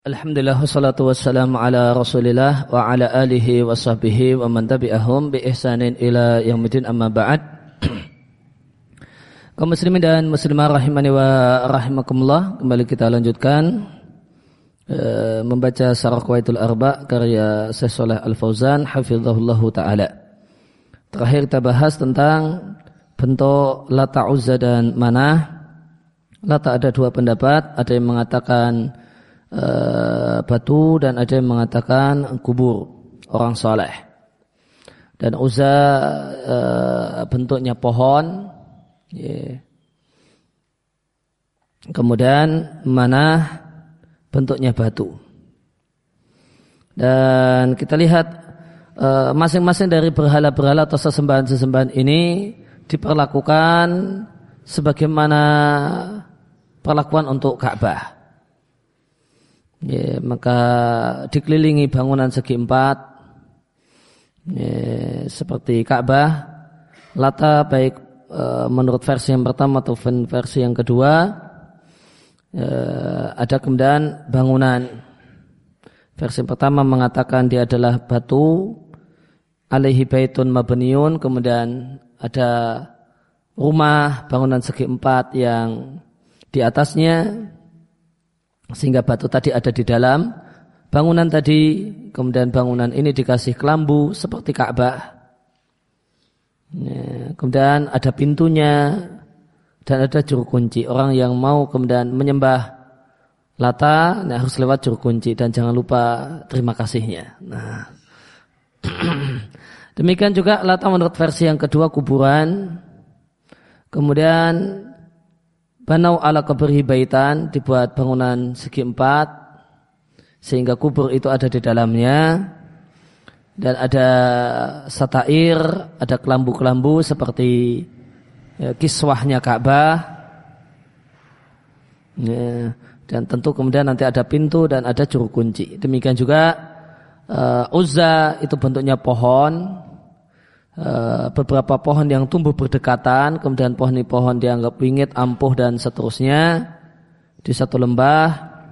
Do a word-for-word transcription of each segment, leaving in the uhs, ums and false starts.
Alhamdulillah wassalatu wassalamu ala rasulillah wa ala alihi wa sahbihi wa man tabi'ahum bi ihsanin ila yaumidin amma ba'd. Kaum muslimin dan muslimah rahimani wa rahimakumullah, kembali kita lanjutkan uh, membaca Syarah Qawaidul Arba' karya Syekh Shalih Al-Fauzan hafizahullahu taala. Terakhir kita bahas tentang bentuk Lata, Uzza dan Manah. Lata ada dua pendapat, ada yang mengatakan Uh, batu dan ada yang mengatakan kubur orang saleh. Dan Uzza uh, bentuknya pohon, yeah. Kemudian Manah bentuknya batu. Dan kita lihat uh, masing-masing dari berhala-berhala atau sesembahan-sesembahan ini diperlakukan sebagaimana perlakuan untuk Ka'bah. Ya, maka dikelilingi bangunan segi empat, ya, seperti Ka'bah. Lata baik e, menurut versi yang pertama atau versi yang kedua, e, ada kemudian bangunan. Versi pertama mengatakan dia adalah batu, alaihi baitun mabniyun, kemudian ada rumah bangunan segi empat yang di atasnya, sehingga batu tadi ada di dalam bangunan tadi. Kemudian bangunan ini dikasih kelambu seperti Ka'bah, ya, kemudian ada pintunya dan ada juru kunci. Orang yang mau kemudian menyembah Lata, nah, harus lewat juru kunci dan jangan lupa terima kasihnya. Nah, demikian juga Lata menurut versi yang kedua kuburan. Kemudian Banau ala qabrihi baitan, dibuat bangunan segi empat sehingga kubur itu ada di dalamnya, dan ada satair, ada kelambu-kelambu seperti ya, kiswahnya Ka'bah, ya, dan tentu kemudian nanti ada pintu dan ada juru kunci. Demikian juga uh, Uzza itu bentuknya pohon. Uh, beberapa pohon yang tumbuh berdekatan, kemudian pohon ini pohon dianggap wingit, ampuh dan seterusnya di satu lembah.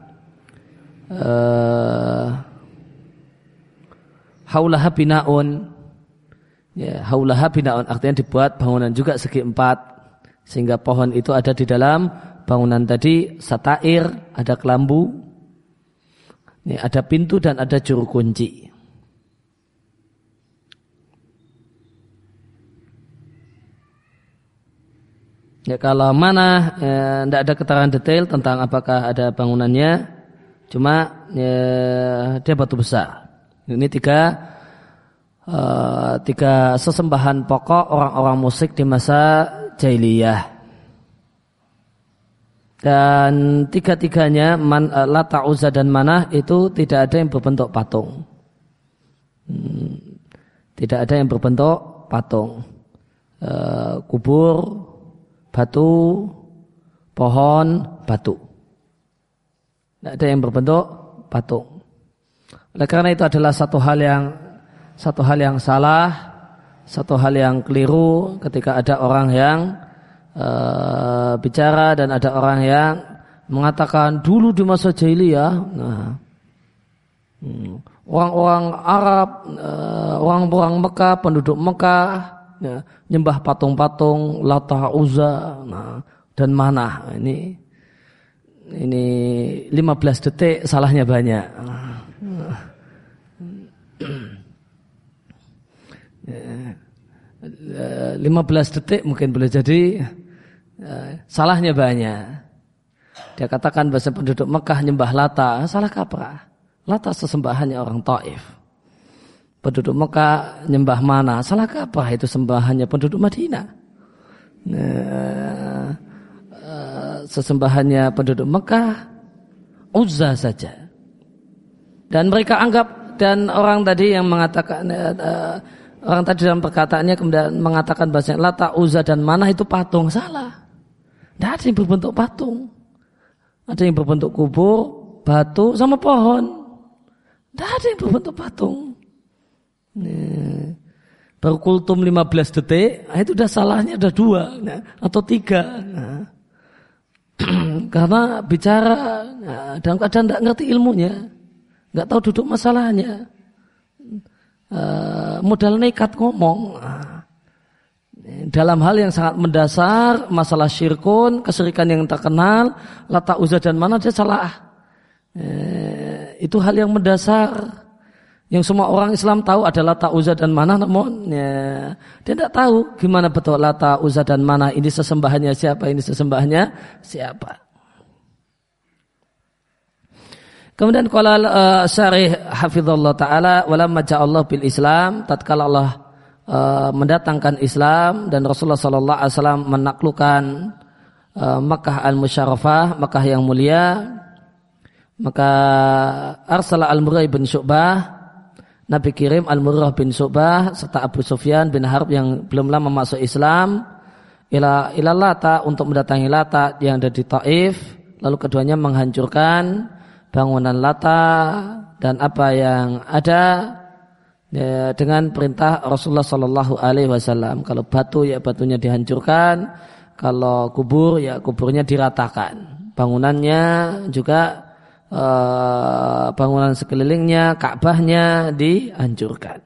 Uh, haulaha binaun, ya, haulaha binaun artinya dibuat bangunan juga segi empat sehingga pohon itu ada di dalam bangunan tadi. Satair, ada kelambu, ya, ada pintu dan ada juru kunci. Ya, kalau Manah tidak ya, ada keterangan detail tentang apakah ada bangunannya, cuma ya, dia batu besar. Ini tiga uh, tiga sesembahan pokok orang-orang musyrik di masa jahiliyah. Dan tiga-tiganya man, uh, Lata, Uzza dan Manah itu tidak ada yang berbentuk patung. Hmm, tidak ada yang berbentuk patung. Uh, kubur, batu, pohon, batu. Tidak ada yang berbentuk patung. Oleh karena itu adalah satu hal yang satu hal yang salah, satu hal yang keliru ketika ada orang yang uh, bicara dan ada orang yang mengatakan dulu di masa jahiliyah, nah, hmm, orang-orang Arab, uh, orang-orang Mekah, penduduk Mekah, ya, nyembah patung-patung Lata, Uzza, nah, dan Manah. Ini ini lima belas detik salahnya banyak. lima belas detik mungkin boleh jadi salahnya banyak. Dia katakan bahasa penduduk Mekah nyembah Lata, salah kaprah. Lata sesembahannya orang Taif. Penduduk Mekah nyembah Manah, salah kaprah, itu sembahannya penduduk Madinah. Nah, sesembahannya penduduk Mekah Uzza saja. Dan mereka anggap, dan orang tadi yang mengatakan uh, orang tadi dalam perkataannya kemudian mengatakan bahasa Lata, Uzza dan Manah itu patung, salah. Tidak ada yang berbentuk patung. Ada yang berbentuk kubur, batu sama pohon. Tidak ada yang berbentuk patung. Nah, baru kultum lima belas detik, itu udah salahnya udah dua, nah, atau tiga. Nah, Karena bicara nah, dalam keadaan tidak ngerti ilmunya, nggak tahu duduk masalahnya, uh, modal nekat ngomong. Nah, dalam hal yang sangat mendasar, masalah syirkun, kesyirikan yang terkenal, Lata, Uzza dan Manat, dia salah. Eh, itu hal yang mendasar, yang semua orang Islam tahu adalah Lata, Uzza dan Manat, namun ya, dia tidak tahu gimana betul Lata, Uzza dan Manat ini sesembahannya siapa, ini sesembahannya siapa. Kemudian qala uh, syarih hafizallahu taala walamma ja'allahu bil Islam, tatkala Allah uh, mendatangkan Islam dan Rasulullah sallallahu alaihi wasallam menaklukkan uh, Makkah al-Musyarrafah, Makkah yang mulia, maka arsala al-Murrah bin Syu'bah, Nabi kirim al-Murrah bin Syu'bah serta Abu Sufyan bin Harb yang belum lama masuk Islam ila ila Lata, untuk mendatangi Lata yang ada di Taif, lalu keduanya menghancurkan bangunan Lata dan apa yang ada ya, dengan perintah Rasulullah Sallallahu Alaihi Wasallam. Kalau batu ya batunya dihancurkan, kalau kubur ya kuburnya diratakan, bangunannya juga eh, bangunan sekelilingnya, Ka'bahnya dihancurkan.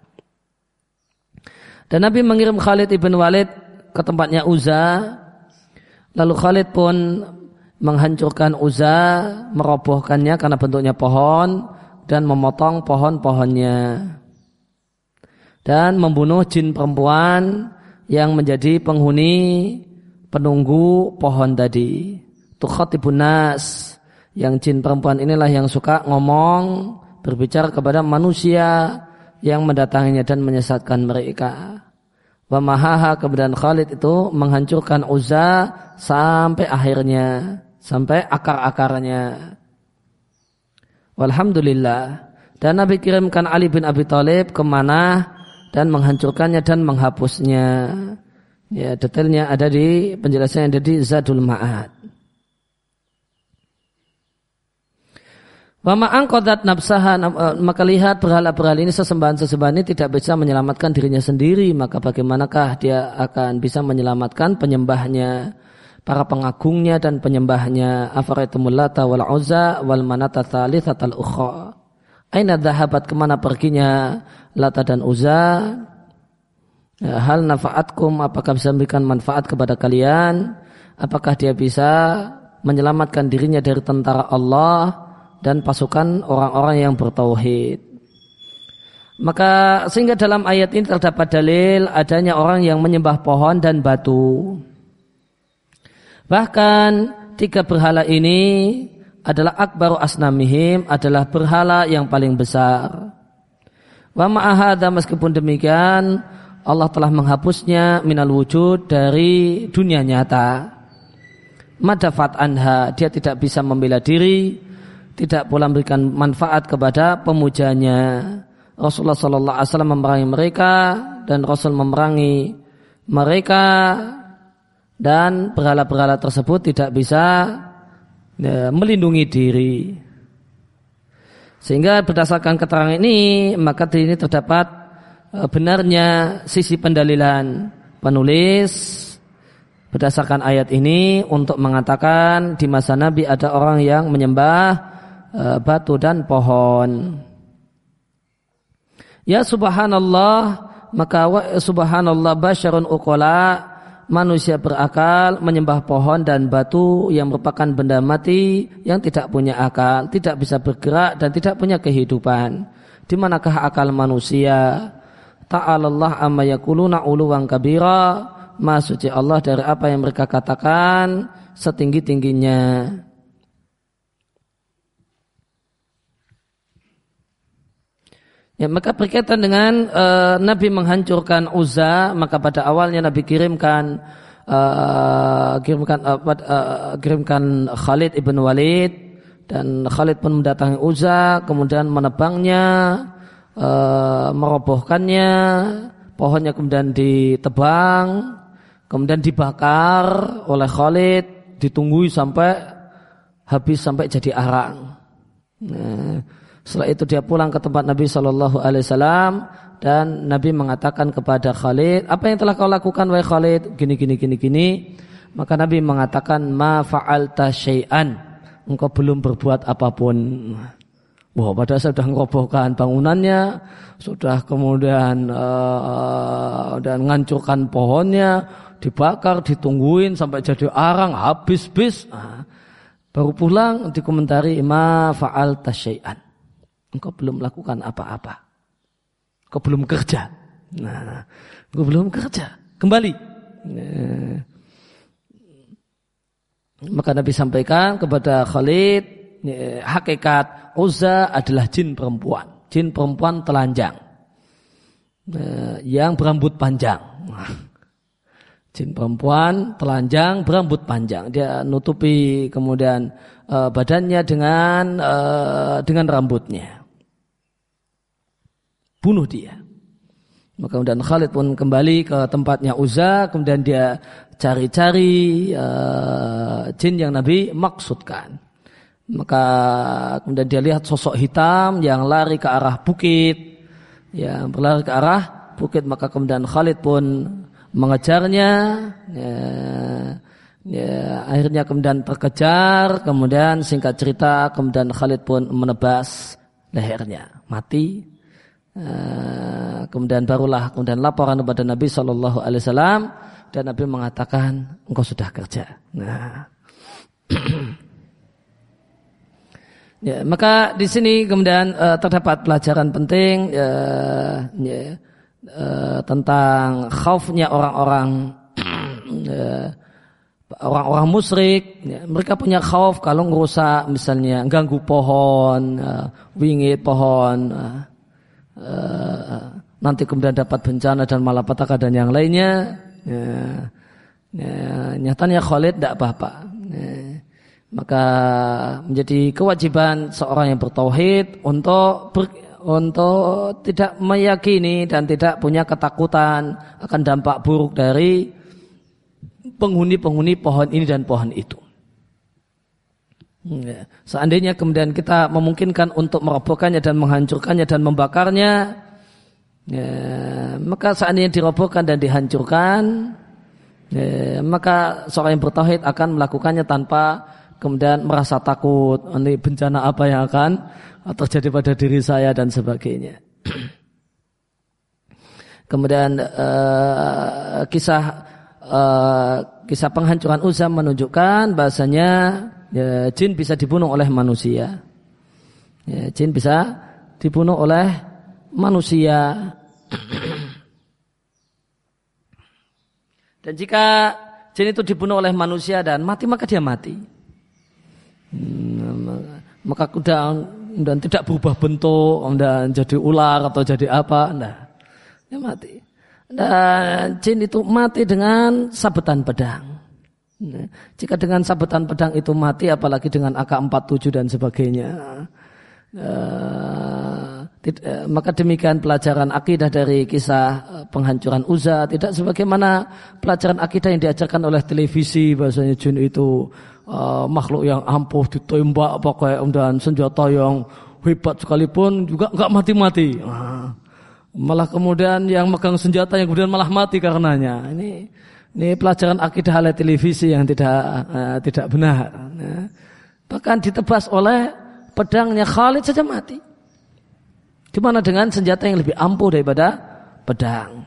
Dan Nabi mengirim Khalid ibn Walid ke tempatnya Uzza, lalu Khalid pun menghancurkan Uzza, merobohkannya karena bentuknya pohon, dan memotong pohon-pohonnya, dan membunuh jin perempuan yang menjadi penghuni penunggu pohon tadi. Tukhatibun nas, yang jin perempuan inilah yang suka ngomong, berbicara kepada manusia yang mendatanginya dan menyesatkan mereka. Wa mahaha, kemudian Khalid itu menghancurkan Uzza sampai akhirnya, sampai akar-akarnya. Walhamdulillah. Dan Nabi kirimkan Ali bin Abi Thalib ke Manah dan menghancurkannya dan menghapusnya. Ya, detailnya ada di penjelasan yang ada di Zadul Ma'ad. Wa ma'anqadat nafsaha, maka lihat berhala-berhala ini, sesembahan-sesembahan ini tidak bisa menyelamatkan dirinya sendiri, maka bagaimanakah dia akan bisa menyelamatkan penyembahnya, para pengagungnya dan penyembahnya. Afaraitumul Lata wal Uzza wal Manata tsalitsatal ukhra. Aina dhahabat, kemana perginya Lata dan Uzza? Hal nafaatkum, apakah bisa memberikan manfaat kepada kalian? Apakah dia bisa menyelamatkan dirinya dari tentara Allah dan pasukan orang-orang yang bertauhid? Maka sehingga dalam ayat ini terdapat dalil adanya orang yang menyembah pohon dan batu. Bahkan tiga berhala ini adalah akbaru asnamihim, adalah berhala yang paling besar. Wa ma'ahadha, meskipun demikian Allah telah menghapusnya minal wujud, dari dunia nyata. Madafat anha, dia tidak bisa membela diri, tidak pula memberikan manfaat kepada pemujanya. Rasulullah sallallahu alaihi wasallam memerangi mereka dan Rasul memerangi mereka, dan berhala-berhala tersebut tidak bisa ya, melindungi diri. Sehingga berdasarkan keterangan ini, maka di ini terdapat e, benarnya sisi pendalilan penulis berdasarkan ayat ini untuk mengatakan di masa Nabi ada orang yang menyembah e, batu dan pohon. Ya subhanallah, maka wa, subhanallah basyarun uqala, manusia berakal menyembah pohon dan batu yang merupakan benda mati yang tidak punya akal, tidak bisa bergerak dan tidak punya kehidupan. Di manakah akal manusia? Ta'alallah amma yaquluna uluwan kabira, Maha suci Allah dari apa yang mereka katakan setinggi-tingginya. Ya, maka berkaitan dengan uh, Nabi menghancurkan Uzza, maka pada awalnya Nabi kirimkan uh, kirimkan uh, uh, kirimkan Khalid ibn Walid, dan Khalid pun mendatangi Uzza, kemudian menebangnya, uh, merobohkannya, pohonnya kemudian ditebang, kemudian dibakar oleh Khalid, ditunggui sampai habis, sampai jadi arang. Nah, setelah itu dia pulang ke tempat Nabi shallallahu alaihi wasallam, dan Nabi mengatakan kepada Khalid, apa yang telah kau lakukan wahai Khalid? Gini gini gini gini. Maka Nabi mengatakan, ma fa'alta syai'an, engkau belum berbuat apapun. Wah, padahal sudah merobohkan bangunannya, sudah kemudian uh, dan menghancurkan pohonnya, dibakar, ditungguin sampai jadi arang, habis bis. Nah, baru pulang dikomentari, ma fa'alta syai'an, engkau belum melakukan apa-apa, engkau belum kerja. Nah, engkau belum kerja, kembali. Nah, maka Nabi sampaikan kepada Khalid, hakikat Uzza adalah jin perempuan, jin perempuan telanjang yang berambut panjang. Jin perempuan telanjang berambut panjang, dia nutupi kemudian uh, badannya dengan uh, dengan rambutnya. Bunuh dia. Maka kemudian Khalid pun kembali ke tempatnya Uzza, kemudian dia cari-cari uh, jin yang Nabi maksudkan. Maka kemudian dia lihat sosok hitam yang lari ke arah bukit, yang berlari ke arah bukit. Maka kemudian Khalid pun mengejarnya, ya, ya, akhirnya kemudian terkejar, kemudian singkat cerita kemudian Khalid pun menebas lehernya, mati. Uh, kemudian barulah kemudian laporan kepada Nabi Shallallahu Alaihi Wasallam dan Nabi mengatakan, engkau sudah kerja. Nah, ya, maka di sini kemudian uh, terdapat pelajaran penting uh, ya, uh, tentang khaufnya orang-orang uh, orang-orang musyrik. Ya, mereka punya khauf kalau ngerusak misalnya ganggu pohon, uh, wingit pohon. Uh, Uh, nanti kemudian dapat bencana dan malapetaka dan yang lainnya. Ya, ya, nyatanya Khalid tidak apa-apa. Ya, maka menjadi kewajiban seorang yang bertauhid untuk ber, untuk tidak meyakini dan tidak punya ketakutan akan dampak buruk dari penghuni-penghuni pohon ini dan pohon itu. Ya. Seandainya kemudian kita memungkinkan untuk merobohkannya dan menghancurkannya dan membakarnya, ya, maka seandainya dirobohkan dan dihancurkan, ya, maka seorang yang bertauhid akan melakukannya tanpa kemudian merasa takut, ini bencana apa yang akan terjadi pada diri saya dan sebagainya. Kemudian uh, kisah uh, kisah penghancuran Uzza menunjukkan bahasanya ya, jin bisa dibunuh oleh manusia. Ya, jin bisa dibunuh oleh manusia. Dan jika jin itu dibunuh oleh manusia dan mati, maka dia mati. Hmm, maka kuda dan tidak berubah bentuk, dan jadi ular atau jadi apa, nah, dia mati. Dan jin itu mati dengan sabetan pedang. Jika dengan sabetan pedang itu mati, apalagi dengan A K empat puluh tujuh dan sebagainya, uh, tidak, maka demikian pelajaran akidah dari kisah penghancuran Uzza. Tidak sebagaimana pelajaran akidah yang diajarkan oleh televisi, bahasanya jin itu uh, makhluk yang ampuh, ditembak pakai dan senjata yang hebat sekalipun juga enggak mati-mati. Uh, malah kemudian yang megang senjata yang kemudian malah mati karenanya. Ini Ini pelajaran akidah oleh televisi yang tidak uh, tidak benar. Ya. Bahkan ditebas oleh pedangnya Khalid saja mati. Gimana dengan senjata yang lebih ampuh daripada pedang?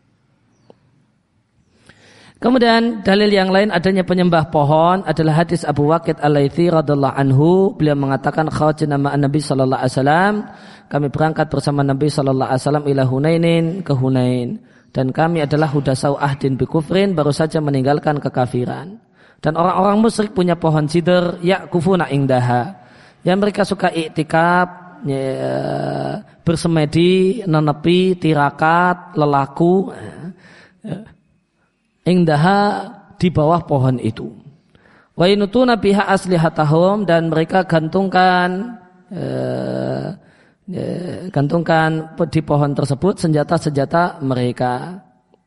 Kemudian dalil yang lain adanya penyembah pohon adalah hadis Abu Waqid Al-Laitsi radhiyallahu anhu. Beliau mengatakan kharajna ma'an Nabi sallallahu alaihi wasallam. Kami berangkat bersama Nabi sallallahu alaihi wasallam ila Hunainin, ke Hunain. Dan kami adalah hudasau ahdin bi kufrin, baru saja meninggalkan kekafiran. Dan orang-orang musyrik punya pohon sidr ya'kufuna indaha, yang mereka suka iktikaf, ya, bersemedi, nenepi, tirakat, lelaku, ya, indaha, di bawah pohon itu. Wa inutuna biha aslihatahum, dan mereka gantungkan ya, Ya, gantungkan di pohon tersebut senjata-senjata mereka,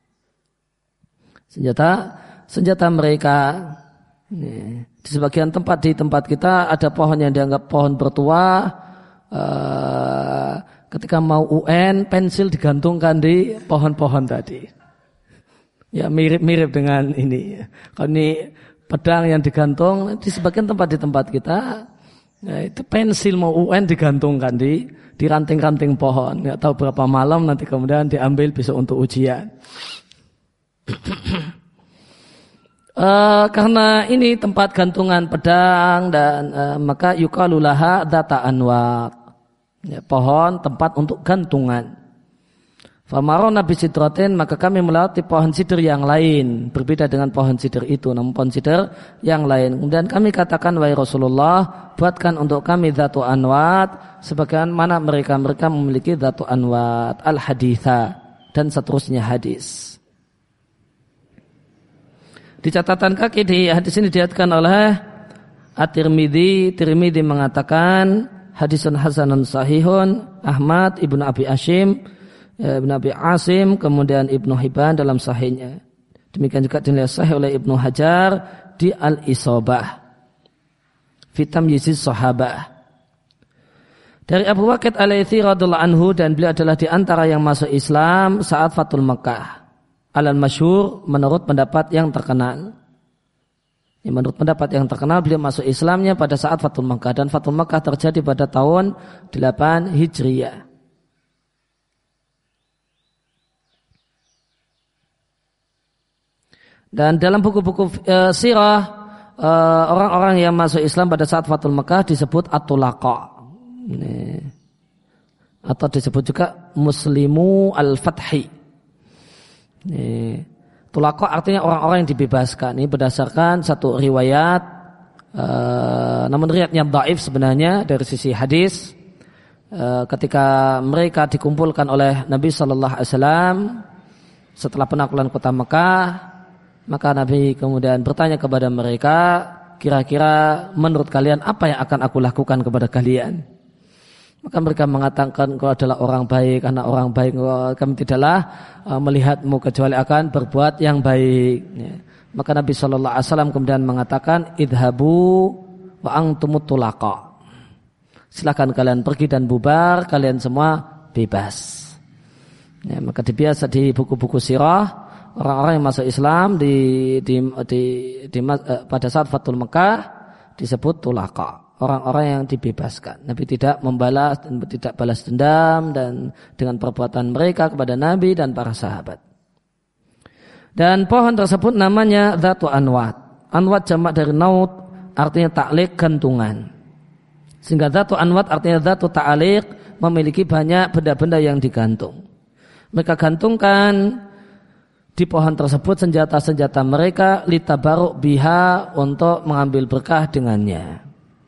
senjata senjata mereka. Ya, di sebagian tempat di tempat kita ada pohon yang dianggap pohon bertuah. Uh, ketika mau U N, pensil digantungkan di pohon-pohon tadi. Ya mirip-mirip dengan ini. Kalau ini pedang yang digantung di sebagian tempat di tempat kita, ya itu pensil mau U N digantungkan di di ranting-ranting pohon. Nggak tahu berapa malam nanti kemudian diambil besok untuk ujian. Uh, karena ini tempat gantungan pedang dan uh, maka yuqalu laha dzata anwat. Ya, pohon tempat untuk gantungan. Famarona bisidratin, maka kami melewati pohon sidr yang lain, berbeda dengan pohon sidr itu, namun pohon sidr yang lain. Kemudian kami katakan, wahai Rasulullah, buatkan untuk kami dzatu anwat, sebagaimana mereka mereka memiliki dzatu anwat, al haditha dan seterusnya hadis. Di catatan kaki di hadis ini diriwayatkan oleh At-Tirmidzi, Tirmidzi mengatakan hadisun hasanun sahihun, Ahmad Ibnu Abi Asim, Ibnu Abi Asim, kemudian Ibnu Hibban dalam sahihnya. Demikian juga dinilai sahih oleh Ibnu Hajar di Al-Isabah fi Tamyiziz Sahabah. Dari Abu Waqid Al-Laitsi radhiyallahu anhu, dan beliau adalah di antara yang masuk Islam saat Fathul Makkah. Al-Masyhur menurut pendapat yang terkenal. Ya, menurut pendapat yang terkenal beliau masuk Islamnya pada saat Fathul Makkah, dan Fathul Makkah terjadi pada tahun delapan Hijriyah. Dan dalam buku-buku e, sirah e, orang-orang yang masuk Islam pada saat Fathul Makkah disebut At-Tulaqa. Ini. Atau disebut juga Muslimu Al-Fathi. Ini, Tulaqa artinya orang-orang yang dibebaskan. Ini berdasarkan satu riwayat, uh, namun riwayatnya dhaif sebenarnya dari sisi hadis. Uh, ketika mereka dikumpulkan oleh Nabi Sallallahu Alaihi Wasallam setelah penaklukan kota Mekah, maka Nabi kemudian bertanya kepada mereka, kira-kira menurut kalian apa yang akan aku lakukan kepada kalian? Maka mereka mengatakan, kau adalah orang baik, anak orang baik, kami tidaklah uh, melihatmu kecuali akan berbuat yang baik. Ya. Maka Nabi Shallallahu Alaihi Wasallam kemudian mengatakan, idhabu wa antumut tulaqa. Silakan kalian pergi dan bubar, kalian semua bebas. Ya, maka dibiasa di buku-buku sirah orang-orang yang masuk Islam di, di, di, di, di uh, pada saat Fathul Makkah disebut tulaqa. Orang-orang yang dibebaskan. Nabi tidak membalas dan tidak balas dendam dan dengan perbuatan mereka kepada Nabi dan para sahabat. Dan pohon tersebut namanya dzatu anwat. Anwat jamak dari naut, artinya ta'liq, gantungan. Sehingga dzatu anwat artinya dzatu ta'liq, memiliki banyak benda-benda yang digantung. Mereka gantungkan di pohon tersebut senjata-senjata mereka litabaruk biha, untuk mengambil berkah dengannya.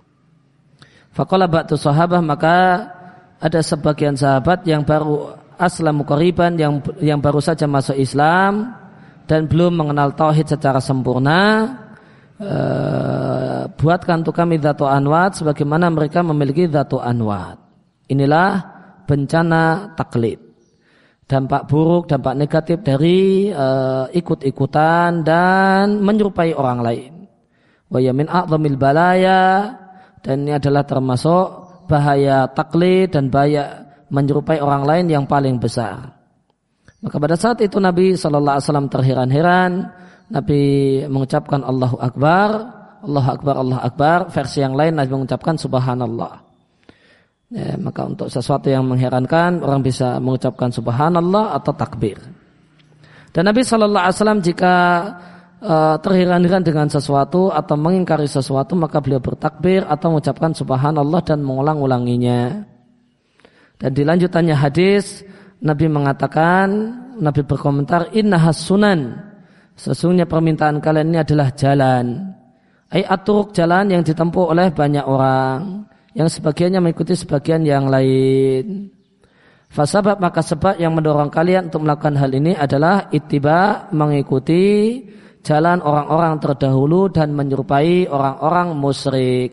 Faqala ba'du sahabah, maka ada sebagian sahabat yang baru aslamu qariban, yang yang baru saja masuk Islam dan belum mengenal tauhid secara sempurna, e, buatkan untuk kami dzatu anwat sebagaimana mereka memiliki dzatu anwat. Inilah bencana taklid, dampak buruk, dampak negatif dari e, ikut-ikutan dan menyerupai orang lain. Wa ya min a'dhamil balaya, dan ini adalah termasuk bahaya taklid dan bahaya menyerupai orang lain yang paling besar. Maka pada saat itu Nabi Sallallahu Alaihi Wasallam terheran-heran. Nabi mengucapkan Allahu Akbar, Allahu Akbar, Allahu Akbar. Versi yang lain Nabi mengucapkan Subhanallah. Ya, maka untuk sesuatu yang mengherankan, orang bisa mengucapkan Subhanallah atau takbir. Dan Nabi Sallallahu Alaihi Wasallam jika Uh, terheran-heran dengan sesuatu atau mengingkari sesuatu, maka beliau bertakbir atau mengucapkan subhanallah dan mengulang-ulanginya. Dan di lanjutannya hadis Nabi mengatakan, Nabi berkomentar, innahas sunan, sesungguhnya permintaan kalian ini adalah jalan, ai aturuk, jalan yang ditempuh oleh banyak orang, yang sebagiannya mengikuti sebagian yang lain. Fasabab, maka sebab yang mendorong kalian untuk melakukan hal ini adalah ittiba, mengikuti jalan orang-orang terdahulu dan menyerupai orang-orang musyrik.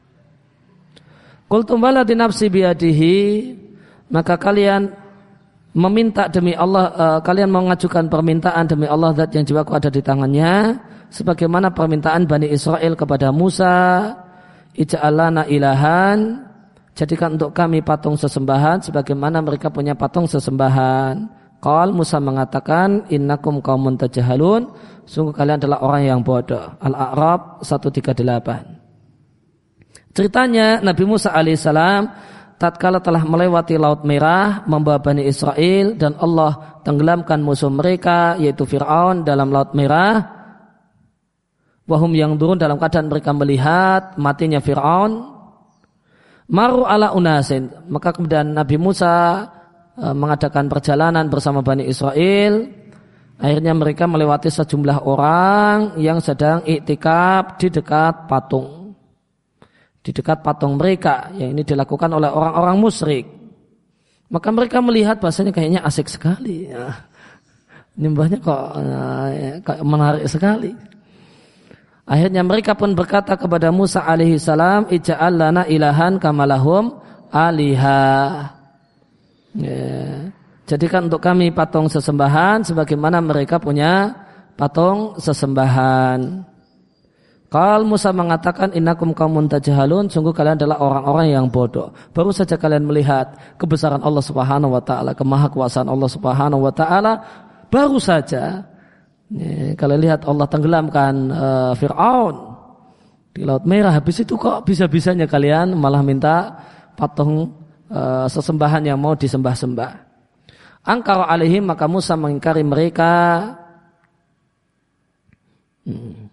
Qultum waladi nafsi biyadihi, maka kalian meminta demi Allah, uh, kalian mengajukan permintaan demi Allah zat yang jiwaku ada di tangannya, sebagaimana permintaan Bani Israel kepada Musa, ij'alana ilahan, jadikan untuk kami patung sesembahan sebagaimana mereka punya patung sesembahan. Qal Musa mengatakan innakum qaumun tajahalun, sungguh kalian adalah orang yang bodoh. Al-A'raf seratus tiga puluh delapan. Ceritanya Nabi Musa alaihissalam tatkala telah melewati Laut Merah membawa Bani Israel dan Allah tenggelamkan musuh mereka yaitu Fir'aun dalam Laut Merah. Wahum yang turun dalam keadaan mereka melihat matinya Fir'aun. Maru ala unasin, maka kemudian Nabi Musa e, mengadakan perjalanan bersama Bani Israel. Akhirnya mereka melewati sejumlah orang yang sedang iktikaf di dekat patung. Di dekat patung mereka, yang ini dilakukan oleh orang-orang musyrik. Maka mereka melihat bahasanya kayaknya asik sekali. Ya. Nyembahnya kok ya, kayak menarik sekali. Akhirnya mereka pun berkata kepada Musa alaihi salam, ija'al lana ilahan kamalahum alihah. Ya. Jadikan untuk kami patung sesembahan sebagaimana mereka punya patung sesembahan. Qal Musa mengatakan innakum qaumun tajahalun, sungguh kalian adalah orang-orang yang bodoh. Baru saja kalian melihat kebesaran Allah Subhanahu wa taala, kemahakuasaan Allah Subhanahu wa taala, baru saja ya, kalian lihat Allah tenggelamkan uh, Fir'aun di Laut Merah. Habis itu kok bisa-bisanya kalian malah minta patung uh, sesembahan yang mau disembah-sembah. Angkara alaihim, maka Musa mengingkari mereka. Hmm.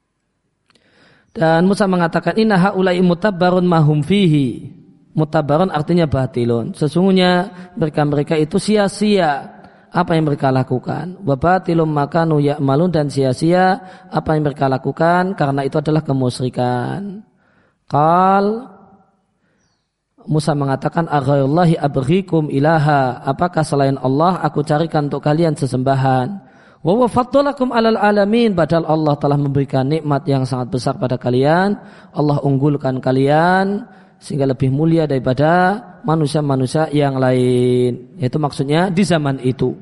Dan Musa mengatakan inna haula'i mutabbarun mahum fihi. Mutabbarun artinya batilun. Sesungguhnya mereka-mereka itu sia-sia apa yang mereka lakukan. Wa batilum makanu ya'malun, dan sia-sia apa yang mereka lakukan karena itu adalah kemusyrikan. Qal Musa mengatakan aghairullahi abghikum ilaha, apakah selain Allah aku carikan untuk kalian sesembahan. Wa wa faddalakum alal alamin, padahal Allah telah memberikan nikmat yang sangat besar pada kalian. Allah unggulkan kalian sehingga lebih mulia daripada manusia-manusia yang lain. Itu maksudnya di zaman itu.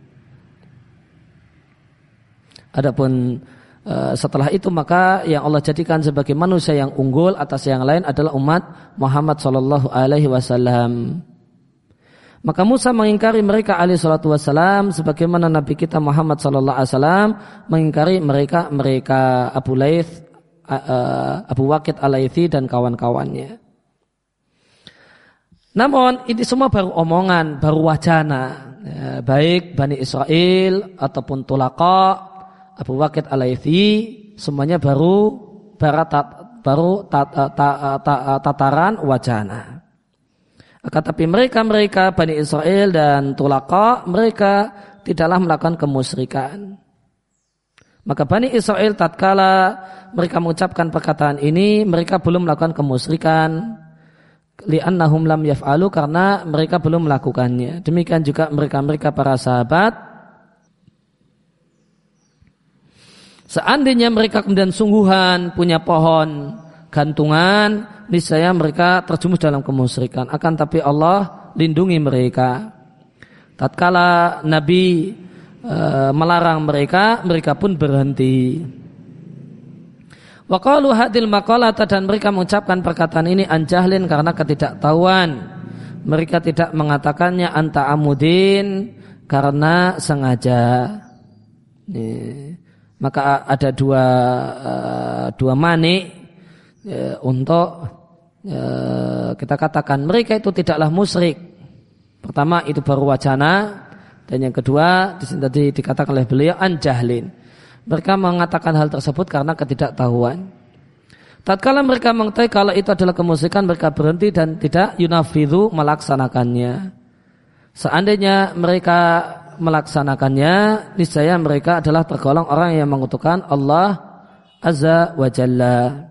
Adapun uh, setelah itu maka yang Allah jadikan sebagai manusia yang unggul atas yang lain adalah umat Muhammad sallallahu alaihi wasallam. Maka Musa mengingkari mereka alaihi salatu wassalam sebagaimana Nabi kita Muhammad sallallahu alaihi wasallam mengingkari mereka mereka Abu Laits, Abu Waqid Al-Laitsi dan kawan-kawannya. Namun ini semua baru omongan, baru wacana, ya, baik Bani Israel ataupun Tulaqa, Abu Waqid Al-Laitsi, semuanya baru barat, baru tat, tat, tat, tataran wacana. Akan tapi mereka-mereka Bani Israel dan Tulaqa, mereka tidaklah melakukan kemusyrikan. Maka Bani Israel tatkala mereka mengucapkan perkataan ini, mereka belum melakukan kemusyrikan. Li'annahum lam yaf'alu, karena mereka belum melakukannya. Demikian juga mereka-mereka para sahabat. Seandainya mereka kemudian sungguhan punya pohon gantungan, niscaya mereka terjumus dalam kemusyrikan. Akan tapi Allah lindungi mereka. Tatkala Nabi e, melarang mereka, mereka pun berhenti. Wa qalu hadil maqalata, dan mereka mengucapkan perkataan ini an jahlin, karena ketidaktahuan. Mereka tidak mengatakannya anta amudin, karena sengaja. Nih. Maka ada dua e, dua manik Ya, untuk ya, kita katakan mereka itu tidaklah musyrik. Pertama itu baru wacana, dan yang kedua di sini tadi dikatakan oleh beliau an jahlin. Mereka mengatakan hal tersebut karena ketidaktahuan. Tatkala mereka mengetahui kalau itu adalah kemusyrikan, mereka berhenti dan tidak yunafidhu, melaksanakannya. Seandainya mereka melaksanakannya, niscaya mereka adalah tergolong orang yang mengutukan Allah Azza wa Jalla.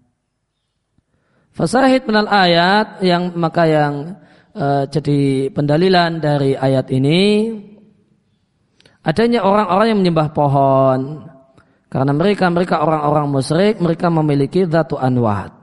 Fasahid minal ayat, yang maka yang uh, jadi pendalilan dari ayat ini adanya orang-orang yang menyembah pohon, karena mereka mereka orang-orang musyrik, mereka memiliki dzatu anwat.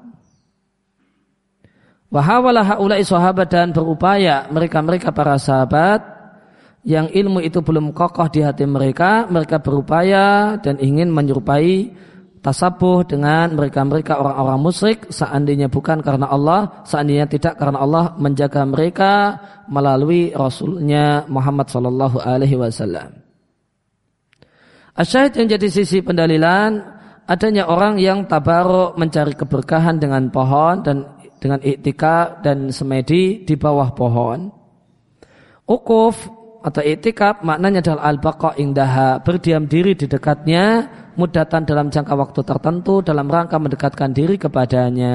Wa hawala haula'i sahabat, dan berupaya mereka-mereka para sahabat yang ilmu itu belum kokoh di hati mereka, mereka berupaya dan ingin menyerupai tasabuh dengan mereka-mereka orang-orang musyrik seandainya bukan karena Allah, seandainya tidak karena Allah menjaga mereka melalui Rasulnya Muhammad sallallahu alaihi wasallam. Asyahid yang jadi sisi pendalilan adanya orang yang tabaruk mencari keberkahan dengan pohon dan dengan iktikaf dan semedi di bawah pohon. Ukuf atau iktikaf maknanya adalah al-baqa indaha, berdiam diri di dekatnya mudatan dalam jangka waktu tertentu dalam rangka mendekatkan diri kepadanya.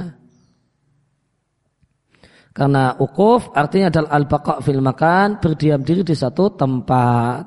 Karena ukuf artinya adalah al-baqa fil makan, berdiam diri di satu tempat.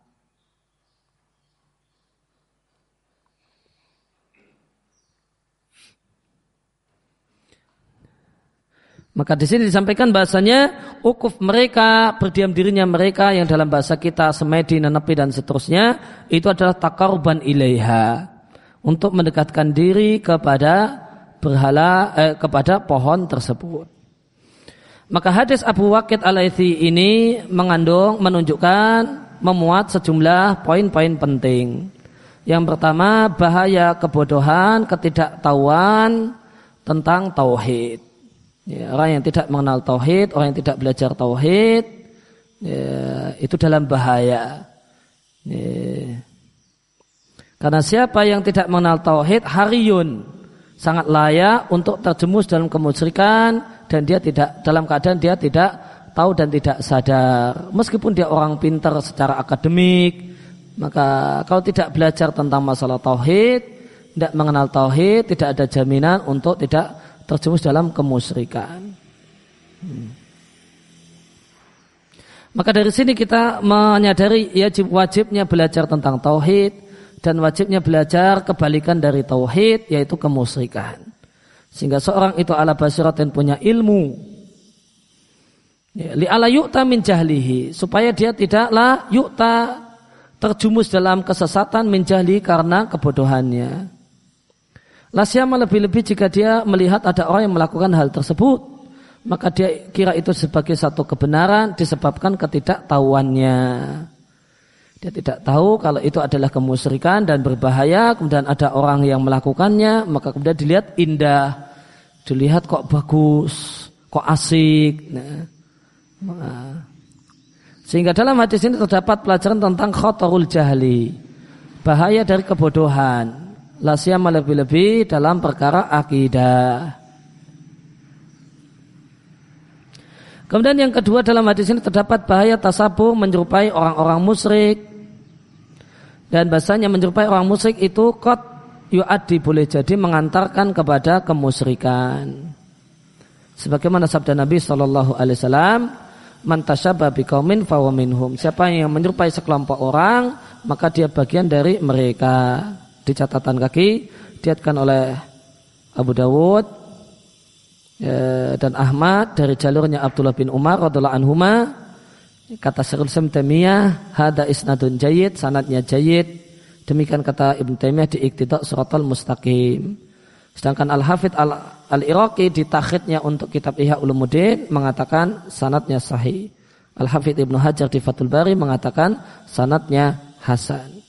Maka di sini disampaikan bahasanya ukuf mereka, berdiam dirinya mereka yang dalam bahasa kita semedi, nenepi dan seterusnya itu adalah taqarruban ilaiha, untuk mendekatkan diri kepada berhala eh, kepada pohon tersebut. Maka hadis Abu Waqid Al-Laitsi ini mengandung menunjukkan memuat sejumlah poin-poin penting. Yang pertama, bahaya kebodohan, ketidaktahuan tentang tauhid. Ya, orang yang tidak mengenal tauhid, orang yang tidak belajar tauhid, ya, itu dalam bahaya. Ya. Karena siapa yang tidak mengenal tauhid, hariyun, sangat layak untuk terjerumus dalam kemusyrikan dan dia tidak dalam keadaan dia tidak tahu dan tidak sadar. Meskipun dia orang pintar secara akademik, maka kalau tidak belajar tentang masalah tauhid, tidak mengenal tauhid, tidak ada jaminan untuk tidak terjerumus dalam kemusyrikan. Hmm. Maka dari sini kita menyadari wajib wajibnya belajar tentang tauhid dan wajibnya belajar kebalikan dari tauhid, yaitu kemusyrikan. Sehingga seorang itu ala basiratin punya ilmu. Ya, li ala yu'ta min jahlihi, supaya dia tidaklah yu'ta terjumus dalam kesesatan min jahlihi karena kebodohannya. Lasyama lebih-lebih jika dia melihat ada orang yang melakukan hal tersebut, maka dia kira itu sebagai satu kebenaran disebabkan ketidaktahuannya. Dia tidak tahu kalau itu adalah kemusyrikan dan berbahaya, kemudian ada orang yang melakukannya, maka kemudian dilihat indah, dilihat kok bagus, kok asik. Nah, sehingga dalam hadis ini terdapat pelajaran tentang khatarul jahli, bahaya dari kebodohan. Lasyama lebih-lebih dalam perkara akidah. Kemudian yang kedua, dalam hadis ini terdapat bahaya tasabuh menyerupai orang-orang musyrik. Dan bahasanya menyerupai orang musyrik itu qad yu'addi, boleh jadi mengantarkan kepada kemusyrikan. Sebagaimana sabda Nabi sallallahu alaihi wasallam, man tasyabbaha biqaumin fahuwa minhum. Siapa yang menyerupai sekelompok orang, maka dia bagian dari mereka. Di catatan kaki diatkan oleh Abu Dawud ya, dan Ahmad dari jalurnya Abdullah bin Umar radhiyallahu anhuma, kata Syekhul Islam Taimiyah, hada isnadun jayyid, sanadnya jayyid. Demikian kata Ibnu Taimiyah di Iqtida' Shiratal Mustaqim. Sedangkan Al-Hafidz Al-Iraqi di takhidnya untuk kitab Ihya Ulumuddin mengatakan sanadnya sahih. Al-Hafidz Ibnu Hajar di Fathul Bari mengatakan sanadnya hasan.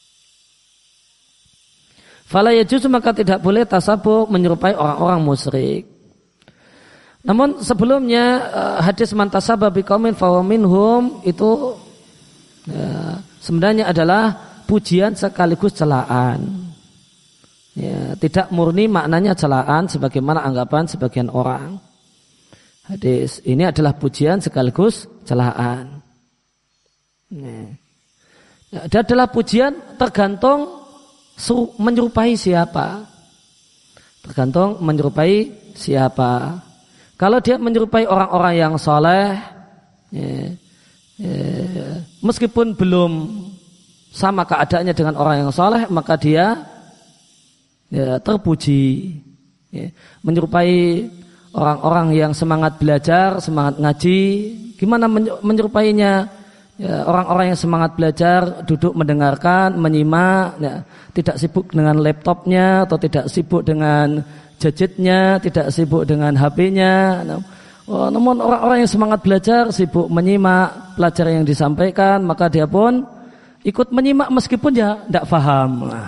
Fala yajuzu, maka tidak boleh tasabuh menyerupai orang-orang musyrik. Namun sebelumnya hadis man tasabbaha biqaumin fahuwa minhum itu ya, sebenarnya adalah pujian sekaligus celaan. Ya, tidak murni maknanya celaan sebagaimana anggapan sebagian orang. Hadis ini adalah pujian sekaligus celaan. Ya. Ya, dan adalah pujian tergantung menyerupai siapa. Tergantung menyerupai siapa. Kalau dia menyerupai orang-orang yang soleh, ya, ya, meskipun belum sama keadaannya dengan orang yang soleh, maka dia ya, terpuji. Ya, menyerupai orang-orang yang semangat belajar, semangat ngaji, gimana menyerupainya? Ya, orang-orang yang semangat belajar, duduk mendengarkan, menyimak, ya, tidak sibuk dengan laptopnya atau tidak sibuk dengan gadgetnya, tidak sibuk dengan H P-nya. Nah, oh, namun orang-orang yang semangat belajar, sibuk menyimak pelajaran yang disampaikan, maka dia pun ikut menyimak meskipun ya tidak paham. Nah,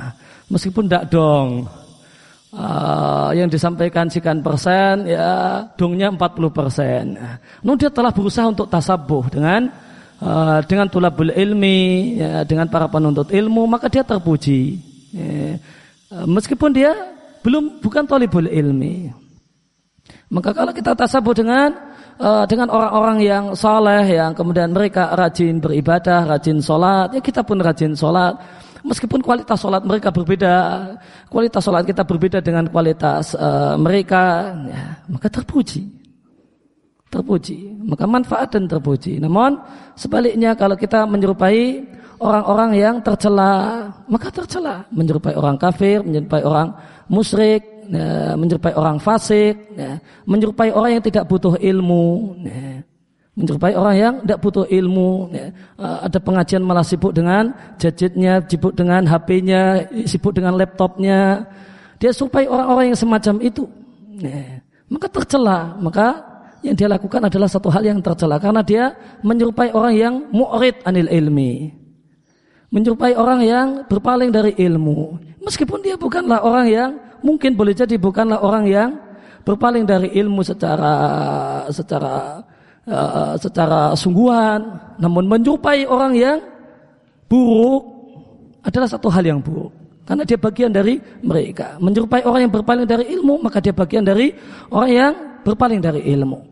Meskipun tidak dong. Uh, yang disampaikan sekian persen, ya dongnya empat puluh persen. Namun dia telah berusaha untuk tasabuh dengan uh, dengan tulabul ilmi, ya, dengan para penuntut ilmu, maka dia terpuji. Ya. Uh, meskipun dia belum bukan talibul ilmi. Maka kalau kita tasabuh dengan uh, dengan orang-orang yang saleh, yang kemudian mereka rajin beribadah, rajin sholat, ya kita pun rajin sholat. Meskipun kualitas sholat mereka berbeda, kualitas sholat kita berbeda dengan kualitas uh, mereka, ya, maka terpuji, terpuji, maka manfaat dan terpuji. Namun sebaliknya kalau kita menyerupai orang-orang yang tercela, maka tercela, menyerupai orang kafir, menyerupai orang musyrik, ya, menyerupai orang fasik, ya, menyerupai orang yang tidak butuh ilmu. Ya. Menyerupai orang yang tidak butuh ilmu, ya. Ada pengajian malah sibuk dengan gadgetnya, sibuk dengan H P-nya, sibuk dengan laptopnya. Dia serupai orang-orang yang semacam itu, ya. Maka tercela. Maka yang dia lakukan adalah satu hal yang tercela karena dia menyerupai orang yang mu'rid anil ilmi, menyerupai orang yang berpaling dari ilmu. Meskipun dia bukanlah orang yang mungkin boleh jadi bukanlah orang yang berpaling dari ilmu secara secara Uh, secara sungguhan, namun menyerupai orang yang buruk adalah satu hal yang buruk karena dia bagian dari mereka. Menyerupai orang yang berpaling dari ilmu, maka dia bagian dari orang yang berpaling dari ilmu.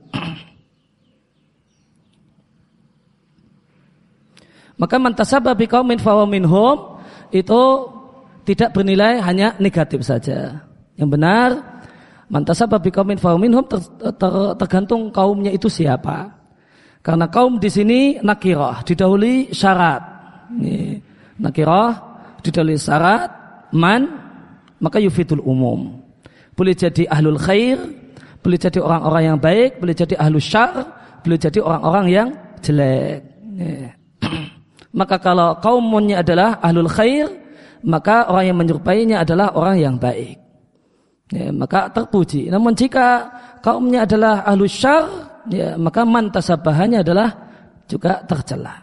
Maka man tasabba biqaumin fahuwa minhum itu tidak bernilai hanya negatif saja. Yang benar, man tasabba biqaumin fahuwa minhum ter, ter, tergantung kaumnya itu siapa. Karena kaum di sini nakirah didahului syarat. Ini, nakirah didahului syarat man, maka yufidul umum. Boleh jadi ahlul khair, boleh jadi orang-orang yang baik, boleh jadi ahlus syar, boleh jadi orang-orang yang jelek. Ini. Maka kalau kaumnya adalah ahlul khair, maka orang yang menyerupainya adalah orang yang baik. Ya, maka terpuji. Namun jika kaumnya adalah ahlus syar, ya, maka man tasabbahannya adalah juga tercela.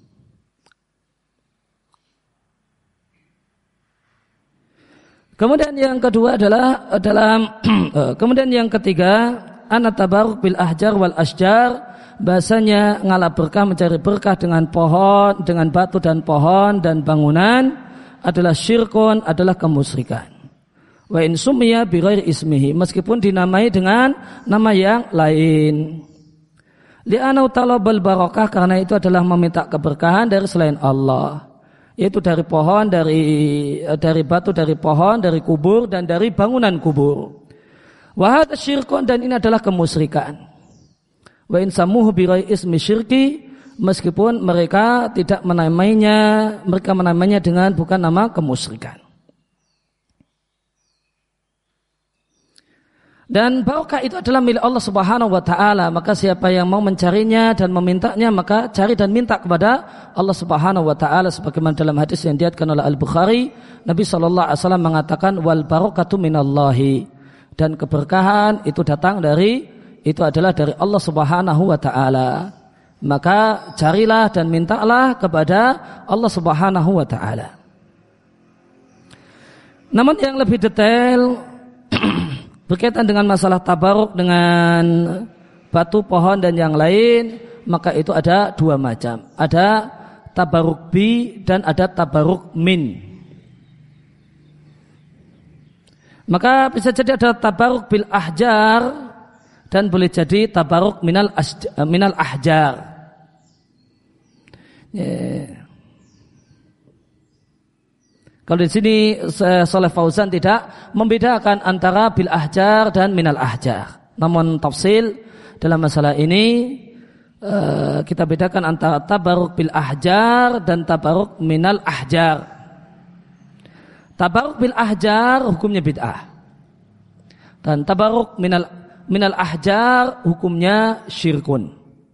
Kemudian yang kedua adalah dalam kemudian yang ketiga, ana tabaruk bil ahjar wal asjar, bahasanya ngalah berkah, mencari berkah dengan pohon, dengan batu dan pohon dan bangunan adalah syirkun, adalah kemusyrikan. Wa in summiya bi ghairi ismihi, meskipun dinamai dengan nama yang lain. Li'anau talabal barakah, karena itu adalah meminta keberkahan dari selain Allah, yaitu dari pohon, dari dari batu, dari pohon, dari kubur dan dari bangunan kubur. Wa hadza syirkun, dan ini adalah kemusyrikan. Wa in samuhu bi ghairi ismi syirki, meskipun mereka tidak menamainya, mereka menamainya dengan bukan nama kemusyrikan. Dan barakah itu adalah milik Allah Subhanahu wa taala, maka siapa yang mau mencarinya dan memintanya, maka cari dan minta kepada Allah Subhanahu wa taala, sebagaimana dalam hadis yang diriwayatkan oleh Al-Bukhari, Nabi sallallahu alaihi wasallam mengatakan wal barakatu minallahi, dan keberkahan itu datang dari, itu adalah dari Allah Subhanahu wa taala. Maka carilah dan mintalah kepada Allah Subhanahu wa taala. Namun yang lebih detail berkaitan dengan masalah tabaruk dengan batu, pohon dan yang lain, maka itu ada dua macam. Ada tabaruk bi dan ada tabaruk min. Maka bisa jadi ada tabaruk bil ahjar dan boleh jadi tabaruk minal asj- minal ahjar. Yeah. Kalau di sini Shalih Fauzan tidak membedakan antara bil ahjar dan minal ahjar. Namun tafsil dalam masalah ini kita bedakan antara tabaruk bil ahjar dan tabaruk minal ahjar. Tabaruk bil ahjar hukumnya bid'ah. Dan tabaruk minal minal ahjar hukumnya syirkun.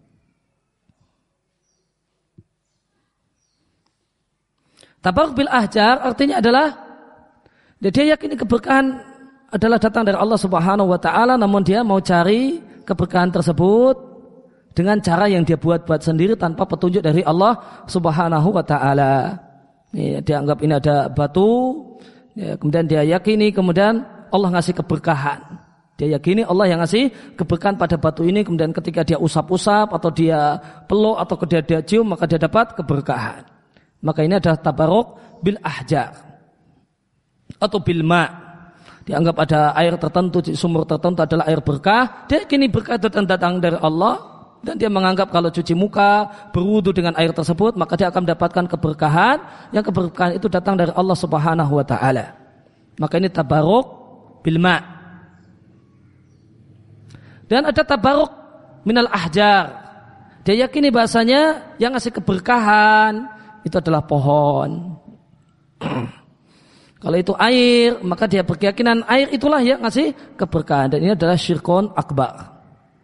Tabaruk bil ahjar artinya adalah dia yakini keberkahan adalah datang dari Allah Subhanahu wa taala, namun dia mau cari keberkahan tersebut dengan cara yang dia buat-buat sendiri tanpa petunjuk dari Allah Subhanahu wa taala. Ini dianggap ini ada batu, Ya, kemudian dia yakini kemudian Allah ngasih keberkahan. Dia yakini Allah yang ngasih keberkahan pada batu ini, kemudian ketika dia usap-usap atau dia peluk atau dia, dia cium maka dia dapat keberkahan. Maka ini adalah tabaruk bil ahjar atau bil ma'. Dianggap ada air tertentu di sumur tertentu adalah air berkah. Dia yakini berkah itu datang dari Allah dan dia menganggap kalau cuci muka, berwudu dengan air tersebut maka dia akan mendapatkan keberkahan. Yang keberkahan itu datang dari Allah Subhanahu wa taala. Maka ini tabaruk bil ma'. Dan ada tabaruk minal ahjar. Dia yakini bahasanya yang ngasih keberkahan itu adalah pohon. Kalau itu air, maka dia berkeyakinan air itulah yang ngasih keberkahan. Dan ini adalah syirkun akbar.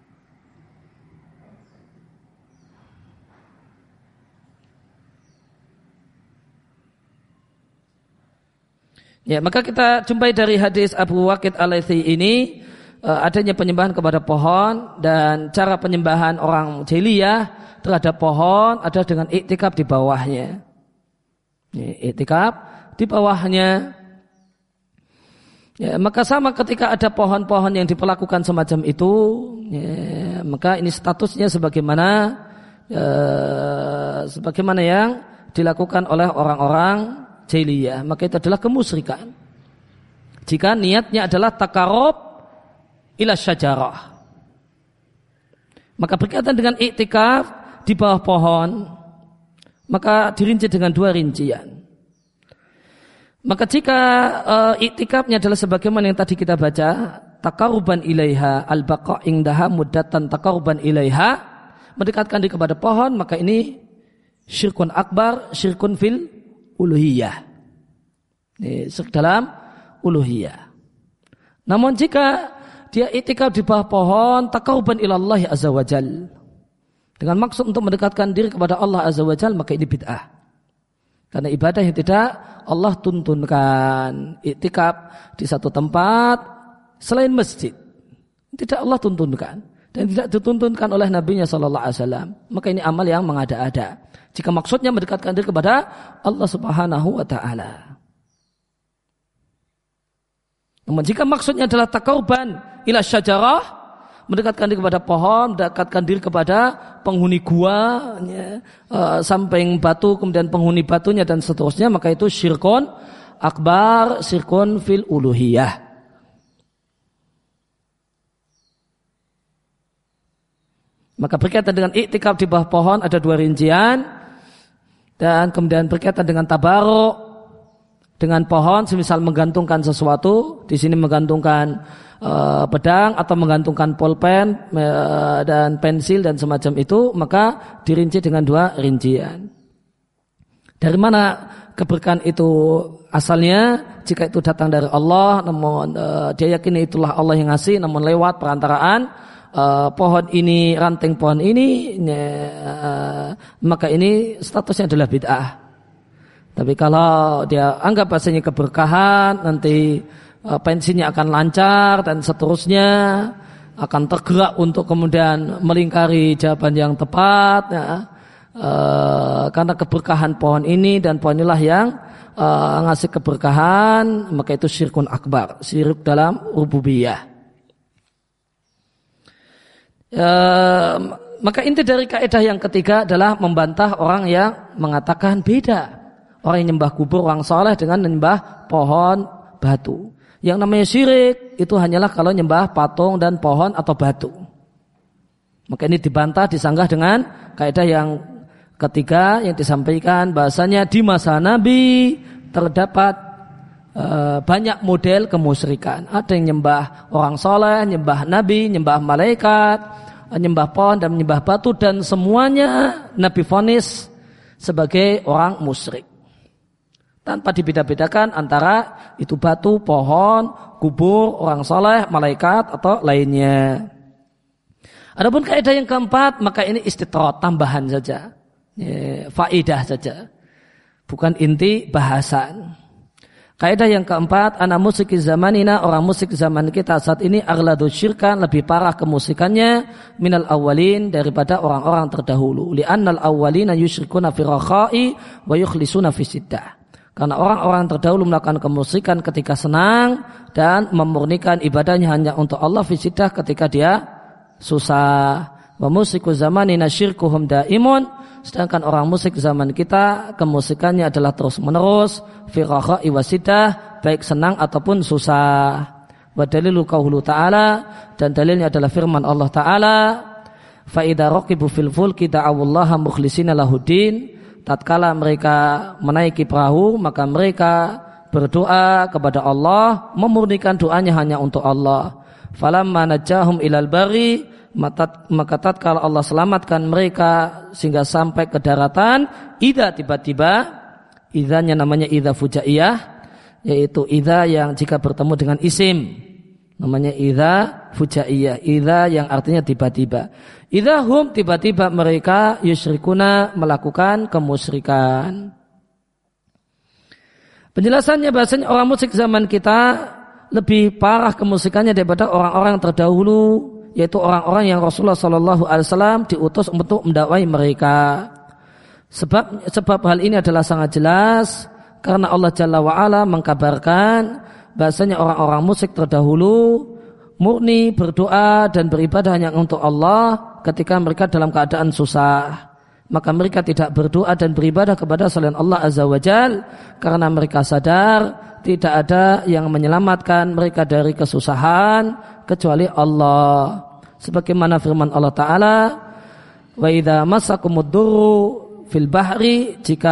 Ya, maka kita jumpai dari hadis Abu Waqid Al-Laythi ini uh, adanya penyembahan kepada pohon dan cara penyembahan orang jahiliyah terhadap pohon adalah dengan iktikaf di bawahnya. Ya, iktikaf di bawahnya. Ya, maka sama ketika ada pohon-pohon yang diperlakukan semacam itu, ya, maka ini statusnya sebagaimana ya, sebagaimana yang dilakukan oleh orang-orang jahiliyah, maka itu adalah kemusyrikan. Jika niatnya adalah takarub ila syajarah, maka berkaitan dengan iktikaf di bawah pohon, maka dirinci dengan dua rincian. Maka jika uh, iktikafnya adalah sebagaimana yang tadi kita baca, taqarruban ilaiha al-baqa' indaha muddatan taqarruban ilaiha, mendekatkan diri kepada pohon, maka ini syirkun akbar, syirkun fil uluhiyah. Ini syirk dalam uluhiyah. Namun jika dia iktikaf di bawah pohon taqarruban ilallahi azza wajal, dengan maksud untuk mendekatkan diri kepada Allah azza wajal, maka ini bid'ah. Karena ibadah yang tidak Allah tuntunkan, iktikaf di satu tempat selain masjid, tidak Allah tuntunkan dan tidak dituntunkan oleh Nabi-Nya sallallahu alaihi wasallam, maka ini amal yang mengada-ada. Jika maksudnya mendekatkan diri kepada Allah Subhanahu wa taala. Namun jika maksudnya adalah taqarruban ila syajarah, mendekatkan diri kepada pohon, mendekatkan diri kepada penghuni gua, ya, uh, samping batu, kemudian penghuni batunya dan seterusnya, maka itu syirkun akbar, syirkun fil uluhiyah. Maka berkaitan dengan iktikaf di bawah pohon ada dua rincian, dan kemudian berkaitan dengan tabaruk dengan pohon, semisal menggantungkan sesuatu, di sini menggantungkan uh, pedang atau menggantungkan pulpen uh, dan pensil dan semacam itu, maka dirinci dengan dua rincian. Dari mana keberkahan itu asalnya? Jika itu datang dari Allah, namun uh, dia yakini itulah Allah yang ngasih, namun lewat perantaraan uh, pohon ini, ranting pohon ini, uh, maka ini statusnya adalah bid'ah. Tapi kalau dia anggap bahasanya keberkahan, nanti uh, pensinya akan lancar dan seterusnya, akan tergerak untuk kemudian melingkari jawaban yang tepat, ya. Uh, karena keberkahan pohon ini dan pohon inilah yang uh, ngasih keberkahan, maka itu syirkun akbar, syirik dalam rububiyah. Uh, maka inti dari kaidah yang ketiga adalah membantah orang yang mengatakan beda. Orang yang nyembah kubur orang soleh dengan menyembah pohon batu. Yang namanya syirik itu hanyalah kalau nyembah patung dan pohon atau batu. Maka ini dibantah, disanggah dengan kaidah yang ketiga yang disampaikan bahasanya di masa Nabi terdapat e, banyak model kemusyrikan. Ada yang nyembah orang soleh, nyembah Nabi, nyembah malaikat, nyembah pohon dan nyembah batu, dan semuanya Nabi vonis sebagai orang musyrik. Tanpa dibeda-bedakan antara itu batu, pohon, kubur, orang soleh, malaikat atau lainnya. Adapun kaidah yang keempat, maka ini istitrat, tambahan saja, ya, faidah saja, bukan inti bahasan. Kaidah yang keempat, ana musiki zamanina, orang musik zaman kita saat ini aghladu syirkan, lebih parah kemusikannya minal awwalin, daripada orang-orang terdahulu. Li'annal awwalina yusyrikuna fi rakha'i wa yukhlisuna fi siddah. Karena orang-orang terdahulu melakukan kemusyrikan ketika senang dan memurnikan ibadahnya hanya untuk Allah fi syiddah ketika dia susah. Wa musiku zamanina syirkuhum daimun, sedangkan orang musik zaman kita kemusikannya adalah terus-menerus fi rakha'i wa syiddah, baik senang ataupun susah. Wa dalilu qaulu ta'ala, dan dalilnya adalah firman Allah Ta'ala, fa idza raqibu fil fulki da'awullaha mukhlishina lahuddin, tatkala mereka menaiki perahu maka mereka berdoa kepada Allah, memurnikan doanya hanya untuk Allah. Falamma najahum ilal bari, maka tatkala Allah selamatkan mereka sehingga sampai ke daratan, idza tiba-tiba, idzanya namanya idza fujaiyah, yaitu idza yang jika bertemu dengan isim, namanya idza fujaiyah, idza yang artinya tiba-tiba. Idza hum, tiba-tiba mereka yusyrikuna, melakukan kemusyrikan. Penjelasannya bahasanya orang musyrik zaman kita lebih parah kemusyrikannya daripada orang-orang terdahulu, yaitu orang-orang yang Rasulullah Shallallahu Alaihi Wasallam diutus untuk mendakwai mereka. Sebab sebab hal ini adalah sangat jelas karena Allah Jalla wa'ala mengkabarkan bahasanya orang-orang musyrik terdahulu murni berdoa dan beribadah hanya untuk Allah ketika mereka dalam keadaan susah. Maka mereka tidak berdoa dan beribadah kepada selain Allah Azza wa Jal karena mereka sadar tidak ada yang menyelamatkan mereka dari kesusahan kecuali Allah. Sebagaimana firman Allah Ta'ala, wa idza massakumud durru fil bahri, jika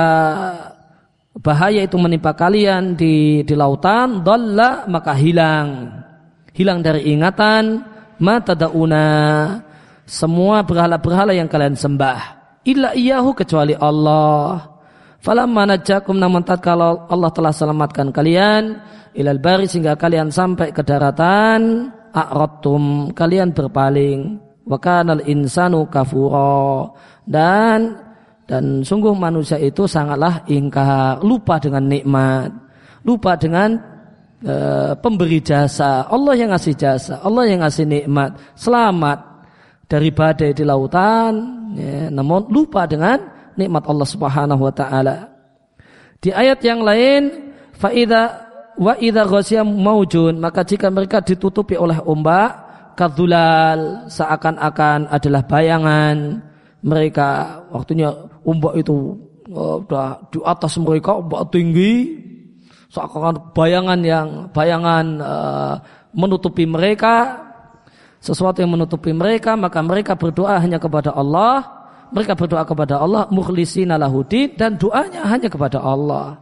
bahaya itu menimpa kalian di di lautan, dhalla, maka hilang hilang dari ingatan, ma tadauna, semua berhala-berhala yang kalian sembah, illa iyyahu, kecuali Allah. Falamma najjakum, namun tatkala Allah telah selamatkan kalian, ilal bari, sehingga kalian sampai ke daratan, a'radtum, kalian berpaling, wa kanal insanu kafura, dan dan sungguh manusia itu sangatlah ingkar, lupa dengan nikmat, lupa dengan e, pemberi jasa, Allah yang ngasih jasa, Allah yang ngasih nikmat, selamat dari badai di lautan, ya, namun lupa dengan nikmat Allah Subhanahu wa taala. Di ayat yang lain, fa idza wa idza ghasyam maujun, maka jika mereka ditutupi oleh ombak, kadzulal, seakan-akan adalah bayangan mereka, waktunya ombak itu uh, udah di atas mereka, ombak tinggi, seakan-akan bayangan yang bayangan uh, menutupi mereka, sesuatu yang menutupi mereka, maka mereka berdoa hanya kepada Allah, mereka berdoa kepada Allah mukhlishina lahuddin, dan doanya hanya kepada Allah.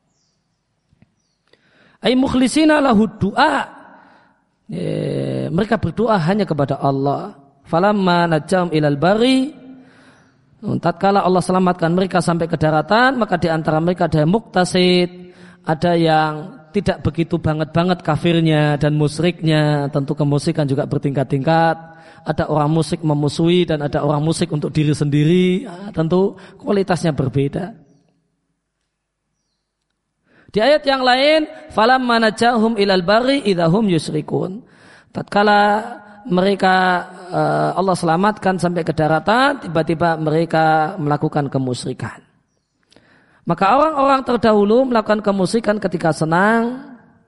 Ay mukhlisina lahu du'a, e, mereka berdoa hanya kepada Allah. Falamma najam ilal bari, tatkala Allah selamatkan mereka sampai ke daratan, maka di antara mereka ada yang muktasid, ada yang tidak begitu banget-banget kafirnya dan musyriknya. Tentu kemusyrikan juga bertingkat-tingkat. Ada orang musyrik memusuhi dan ada orang musyrik untuk diri sendiri. Tentu kualitasnya berbeda. Di ayat yang lain, falamma najahum ilal bari idahum yusyrikun. Tatkala mereka uh, Allah selamatkan sampai ke daratan, tiba-tiba mereka melakukan kemusyrikan. Maka orang-orang terdahulu melakukan kemusyrikan ketika senang.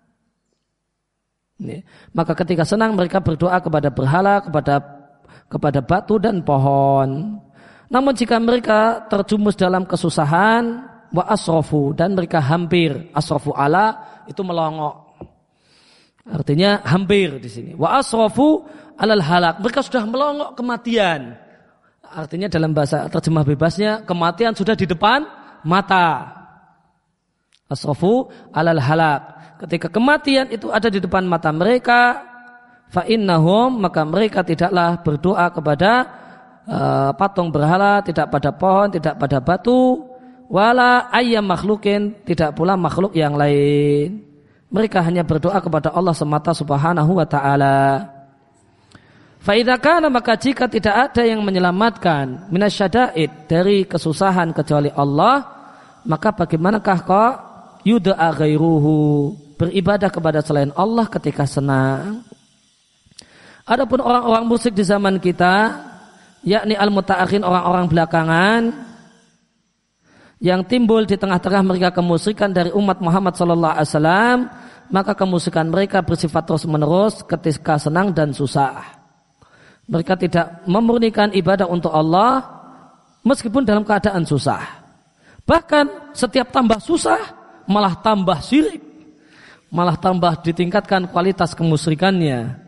Ini. Maka ketika senang mereka berdoa kepada berhala, kepada kepada batu dan pohon. Namun jika mereka terjumus dalam kesusahan, wa asrafu, dan mereka hampir, asrafu ala itu melongok, artinya hampir di sini. Wa asrafu alal halak, mereka sudah melongok kematian, artinya dalam bahasa terjemah bebasnya kematian sudah di depan mata. Asrafu alal halak, ketika kematian itu ada di depan mata mereka, fa innahum, maka mereka tidaklah berdoa kepada uh, patung berhala, tidak pada pohon, tidak pada batu, wala ayyam makhlukin, tidak pula makhluk yang lain. Mereka hanya berdoa kepada Allah semata subhanahu wa ta'ala. Fa idza kana, maka jika tidak ada yang menyelamatkan minasyada'id, dari kesusahan kecuali Allah, maka bagaimanakah kok yud'a ghairuhu, beribadah kepada selain Allah ketika senang. Adapun orang-orang musyrik di zaman kita, yakni al-muta'akhin, orang-orang belakangan, yang timbul di tengah-tengah mereka kemusyrikan dari umat Muhammad sallallahu alaihi wasallam, maka kemusyrikan mereka bersifat terus-menerus ketika senang dan susah. Mereka tidak memurnikan ibadah untuk Allah meskipun dalam keadaan susah. Bahkan setiap tambah susah malah tambah syirik, malah tambah ditingkatkan kualitas kemusyrikannya.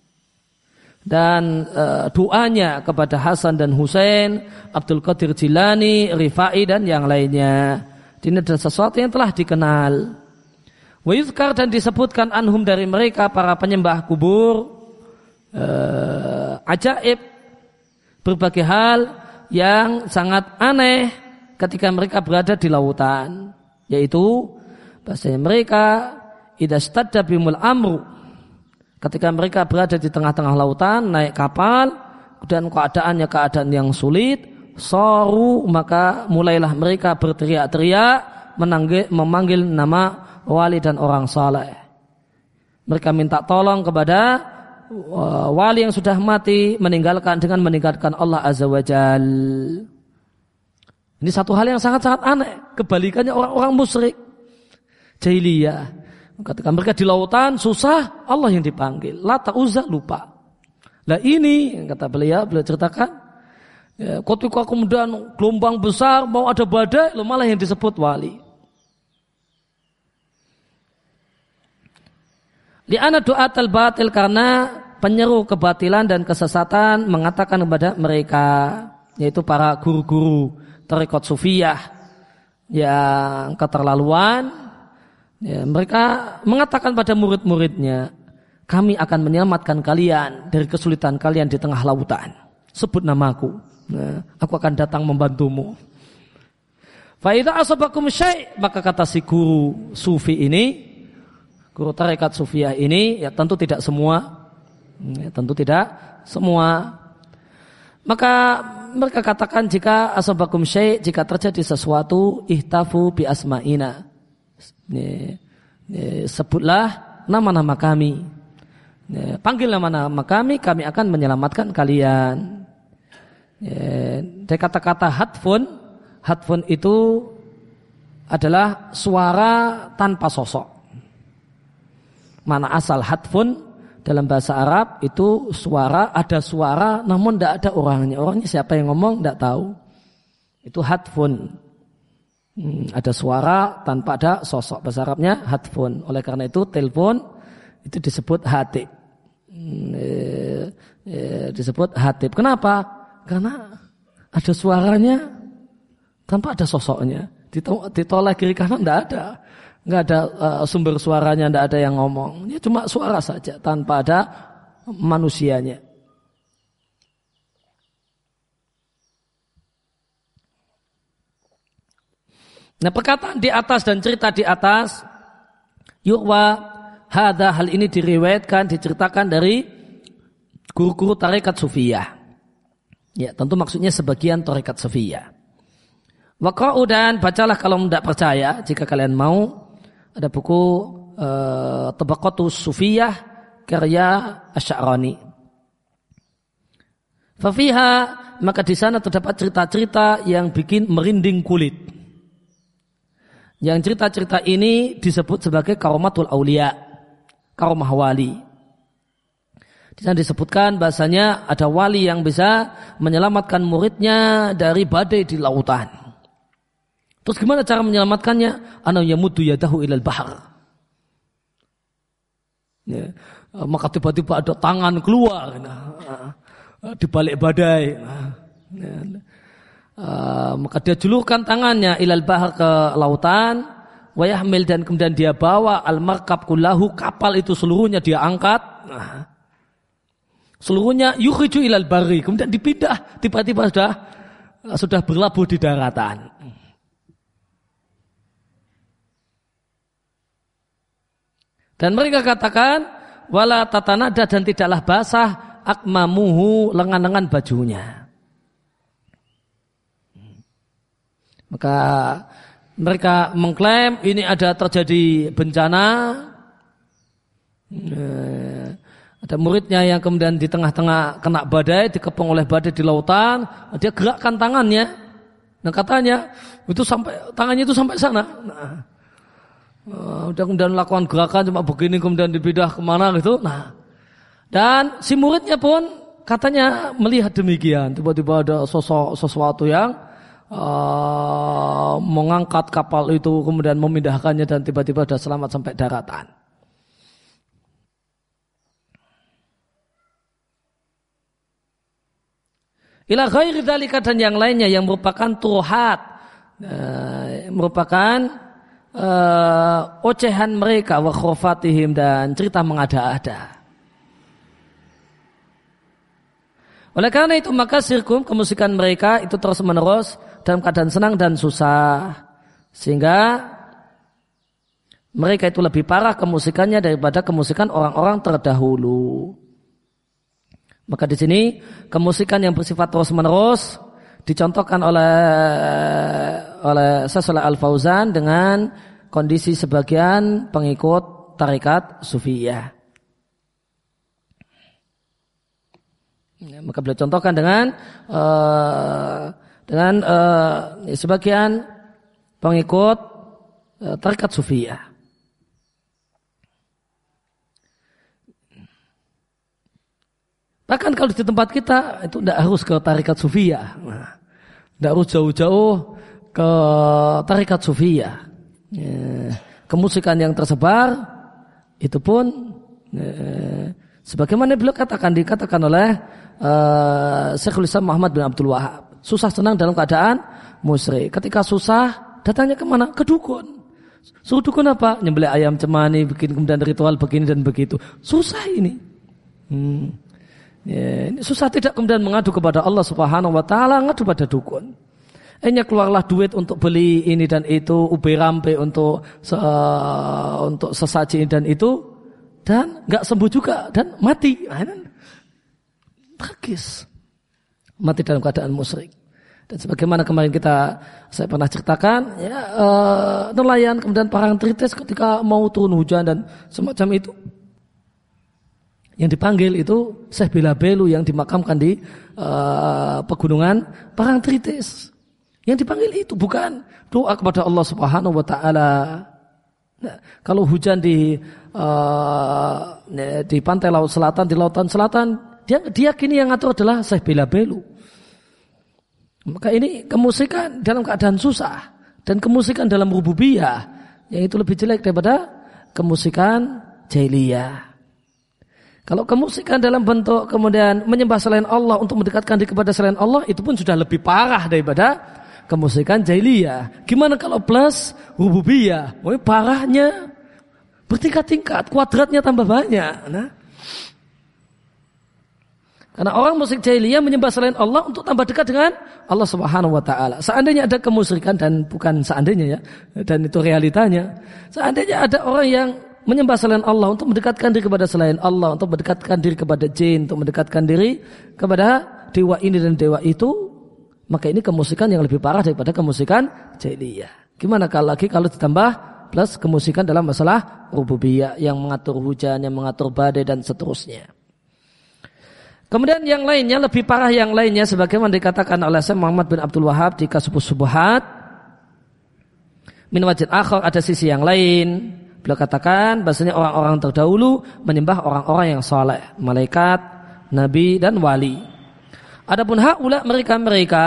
Dan e, doanya kepada Hasan dan Husain, Abdul Qadir Jilani, Rifai dan yang lainnya, ini adalah sesuatu yang telah dikenal. Wa yuzkar, dan disebutkan anhum dari mereka para penyembah kubur, e, ajaib, berbagai hal yang sangat aneh ketika mereka berada di lautan, yaitu bahasanya mereka idza stadda bimul amru, ketika mereka berada di tengah-tengah lautan, naik kapal, dan keadaannya keadaan yang sulit, soru, maka mulailah mereka berteriak-teriak, menanggil, memanggil nama wali dan orang saleh. Mereka minta tolong kepada uh, wali yang sudah mati, meninggalkan dengan meninggalkan Allah Azza wa Jal. Ini satu hal yang sangat-sangat aneh, kebalikannya orang-orang musyrik jahiliyah. Ketika mereka di lautan susah, Allah yang dipanggil. Lata Uzza lupa. Lah ini kata beliau, beliau ceritakan, ya, ketika kemudian gelombang besar mau ada badai, lo malah yang disebut wali. Li'ana du'atal batil, karena penyeru kebatilan dan kesesatan mengatakan kepada mereka, yaitu para guru-guru tarekat sufiyah yang keterlaluan. Ya, mereka mengatakan pada murid-muridnya, kami akan menyelamatkan kalian dari kesulitan kalian di tengah lautan. Sebut namaku, nah, aku akan datang membantumu. Fa idza asabakum syai', maka kata si guru sufi ini, guru tarekat sufiyah ini, ya tentu tidak semua, ya, tentu tidak semua. Maka mereka katakan, jika asabakum syai', jika terjadi sesuatu, ihtafu bi asma'ina. Ya, ya, sebutlah nama-nama kami, ya, panggil nama-nama kami, kami akan menyelamatkan kalian. Ya, dari kata-kata hatfun, hatfun itu adalah suara tanpa sosok. Mana asal hatfun dalam bahasa Arab itu suara, ada suara namun tidak ada orangnya. Orangnya siapa yang ngomong tidak tahu. Itu hatfun. Hmm, ada suara tanpa ada sosok. Bahasa Arabnya hatfun. Oleh karena itu telepon itu disebut hatib. Hmm, eh, eh, disebut hatib. Kenapa? Karena ada suaranya tanpa ada sosoknya. Ditolak kiri kanan tidak ada, nggak ada uh, sumber suaranya, tidak ada yang ngomong. Ya cuma suara saja tanpa ada manusianya. Nah, perkataan di atas dan cerita di atas, yukwa hadza, hal ini diriwayatkan, diceritakan dari guru-guru tarekat sufiyah. Ya, tentu maksudnya sebagian tarekat sufiyah. Waqra'u, dan bacalah kalau tidak percaya, jika kalian mau, ada buku uh, Tabaqatus Sufiyah karya Asy'arani. Fafiha, maka di sana terdapat cerita-cerita yang bikin merinding kulit. Yang cerita-cerita ini disebut sebagai karomatul aulia, karomah wali. Di sana disebutkan bahasanya ada wali yang bisa menyelamatkan muridnya dari badai di lautan. Terus gimana cara menyelamatkannya? Ana yamuddu yadahu ilal bahar. Ya, maka tiba-tiba ada tangan keluar nah, di balik badai. Nah, ya, Uh, maka dia julurkan tangannya ilal bahar ke lautan, wa yahmil, dan kemudian dia bawa al markab kullahu, kapal itu seluruhnya dia angkat, nah, seluruhnya yukhriju ilal barri, kemudian dipindah, tiba-tiba sudah sudah berlabuh di daratan. Dan mereka katakan wala tatanada, dan tidaklah basah akmamuhu, lengan-lengan bajunya. Maka mereka mengklaim ini ada terjadi bencana, ada muridnya yang kemudian di tengah-tengah kena badai, dikepung oleh badai di lautan, dia gerakkan tangannya, Nah katanya itu sampai tangannya itu sampai sana. Nah, uh, udah kemudian melakukan gerakan cuma begini kemudian dipindah kemana gitu. Nah, dan si muridnya pun katanya melihat demikian. Tiba-tiba ada sosok sesuatu yang uh, mengangkat kapal itu kemudian memindahkannya dan tiba-tiba sudah selamat sampai daratan. Ila ghairi dzalika dan yang lainnya yang merupakan turuhat, uh, merupakan uh, ocehan mereka wa khurafatihim dan cerita mengada-ada. Oleh karena itu maka sirkum kemusikan mereka itu terus menerus dalam keadaan senang dan susah, sehingga mereka itu lebih parah kemusikannya daripada kemusikan orang-orang terdahulu. Maka di sini kemusikan yang bersifat terus-menerus dicontohkan oleh oleh Syaikh Al-Fauzan dengan kondisi sebagian pengikut tarekat Sufiyah. Ya, maka beliau contohkan dengan uh, dengan uh, sebagian pengikut uh, tarekat Sufiyah. Bahkan kalau di tempat kita itu tidak harus ke tarekat Sufiyah, tidak harus jauh-jauh ke tarekat Sufiyah. Ya, kemusikan yang tersebar itu pun ya, sebagaimana beliau katakan dikatakan oleh uh, Syekhul Islam Muhammad bin Abdul Wahab, susah senang dalam keadaan musyrik. Ketika susah datangnya kemana? Ke dukun. Suruh dukun apa? Nyembelih ayam cemani, bikin kemudian ritual begini dan begitu. Susah ini. Hmm. Ya, ini susah tidak kemudian mengadu kepada Allah Subhanahu wa taala, ngadu pada dukun. Hanya keluarlah duit untuk beli ini dan itu, ube rampe untuk uh, untuk sesaji dan itu, dan enggak sembuh juga dan mati. Tragis. Mati dalam keadaan musyrik. Dan sebagaimana kemarin kita saya pernah ceritakan, ya uh, nelayan kemudian parangtritis ketika mau turun hujan dan semacam itu. Yang dipanggil itu Syekh Bilabelu yang dimakamkan di uh, pegunungan Parangtritis. Yang dipanggil itu bukan doa kepada Allah Subhanahu wa taala. Nah, kalau hujan di uh, di pantai laut selatan, di lautan selatan, dia diyakini yang ngatur adalah Syekh Bilabelu. Maka ini kemusikan dalam keadaan susah dan kemusikan dalam rububiyah yang itu lebih jelek daripada kemusikan jahiliyah. Kalau kemusikan dalam bentuk kemudian menyembah selain Allah untuk mendekatkan diri kepada selain Allah, itu pun sudah lebih parah daripada kemusikan jahiliyah. Gimana kalau plus rububiyah? Oh, parahnya bertingkat-tingkat, kuadratnya tambah banyak. Nah, karena orang musik jahiliyah menyembah selain Allah untuk tambah dekat dengan Allah Subhanahu wa taala. Seandainya ada kemusyrikan, dan bukan seandainya ya, dan itu realitanya. Seandainya ada orang yang menyembah selain Allah untuk mendekatkan diri kepada selain Allah, untuk mendekatkan diri kepada jin, untuk mendekatkan diri kepada dewa ini dan dewa itu, maka ini kemusikan yang lebih parah daripada kemusikan jahiliyah. Gimana kalau lagi kalau ditambah plus kemusikan dalam masalah rububiyah yang mengatur hujan, yang mengatur badai dan seterusnya. Kemudian yang lainnya, lebih parah yang lainnya, sebagaimana dikatakan oleh Syekh Muhammad bin Abdul Wahab di Kasyfus Syubhat, min wajhin akhar, ada sisi yang lain. Beliau katakan bahasanya orang-orang terdahulu menyembah orang-orang yang saleh, malaikat, nabi dan wali. Adapun haula mereka-mereka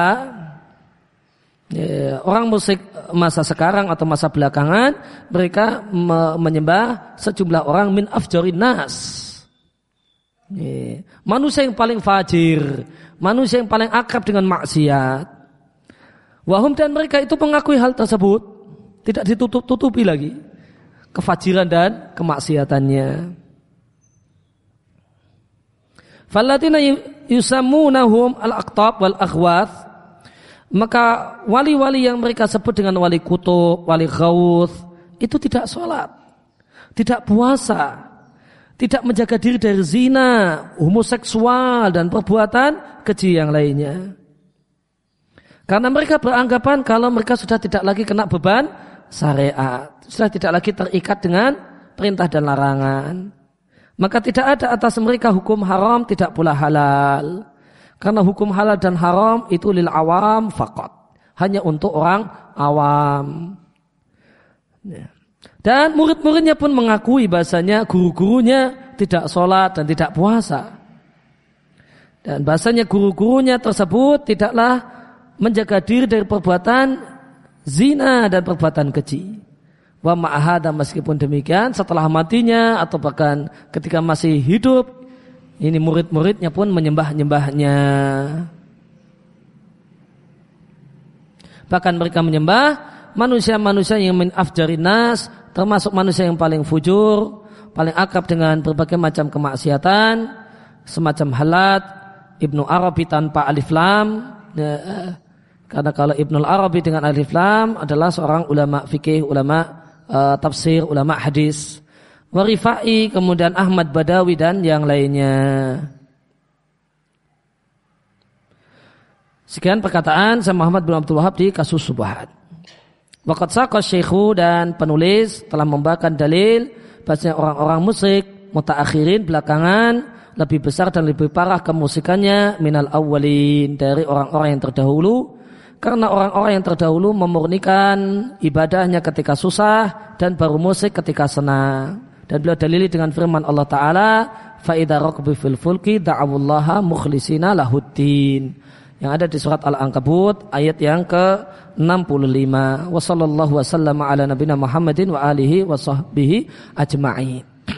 ya, orang musyrik masa sekarang atau masa belakangan, mereka me- menyembah sejumlah orang min afjarin nas. Ya, manusia yang paling fajir, manusia yang paling akrab dengan maksiat. Wahum dan mereka itu mengakui hal tersebut, tidak ditutup-tutupi lagi kefajiran dan kemaksiatannya. Fallatina yusammunahum al-aqtab wal akhwath, maka wali-wali yang mereka sebut dengan wali kutub, wali ghauth, itu tidak sholat, tidak puasa, tidak menjaga diri dari zina, homoseksual dan perbuatan keji yang lainnya. Karena mereka beranggapan kalau mereka sudah tidak lagi kena beban syariat, sudah tidak lagi terikat dengan perintah dan larangan, maka tidak ada atas mereka hukum haram, tidak pula halal. Karena hukum halal dan haram itu lil awam faqat, hanya untuk orang awam. Ya. Dan murid-muridnya pun mengakui bahasanya guru-gurunya tidak sholat dan tidak puasa. Dan bahasanya guru-gurunya tersebut tidaklah menjaga diri dari perbuatan zina dan perbuatan keji. Wa ma'ahada, meskipun demikian setelah matinya atau bahkan ketika masih hidup, ini murid-muridnya pun menyembah-nyembahnya. Bahkan mereka menyembah manusia-manusia yang min afjarin nas, termasuk manusia yang paling fujur, paling akrab dengan berbagai macam kemaksiatan, semacam Halat, Ibnu Arabi tanpa alif lam. Ya, karena kalau Ibnu Arabi dengan alif lam adalah seorang ulama fikih, ulama uh, tafsir, ulama hadis. Wa Rifai, kemudian Ahmad Badawi dan yang lainnya. Sekian perkataan Syekh Muhammad bin Abdul Wahhab di Kasus Subhat. Waqad saqa Syekhu, dan penulis telah membawakan dalil bahwasanya orang-orang musyrik mutaakhirin belakangan lebih besar dan lebih parah kemusikannya minal awwalin, dari orang-orang yang terdahulu, karena orang-orang yang terdahulu memurnikan ibadahnya ketika susah dan baru musik ketika senang. Dan beliau dalili dengan firman Allah Ta'ala, fa idza raqabu fil fulki da'awullaha mukhlisina lahuddin, yang ada di surat Al-Ankabut ayat yang ke enam puluh lima. Wa sallallahu wasallam ala nabiyina Muhammadin wa alihi wa sahbihi ajma'in.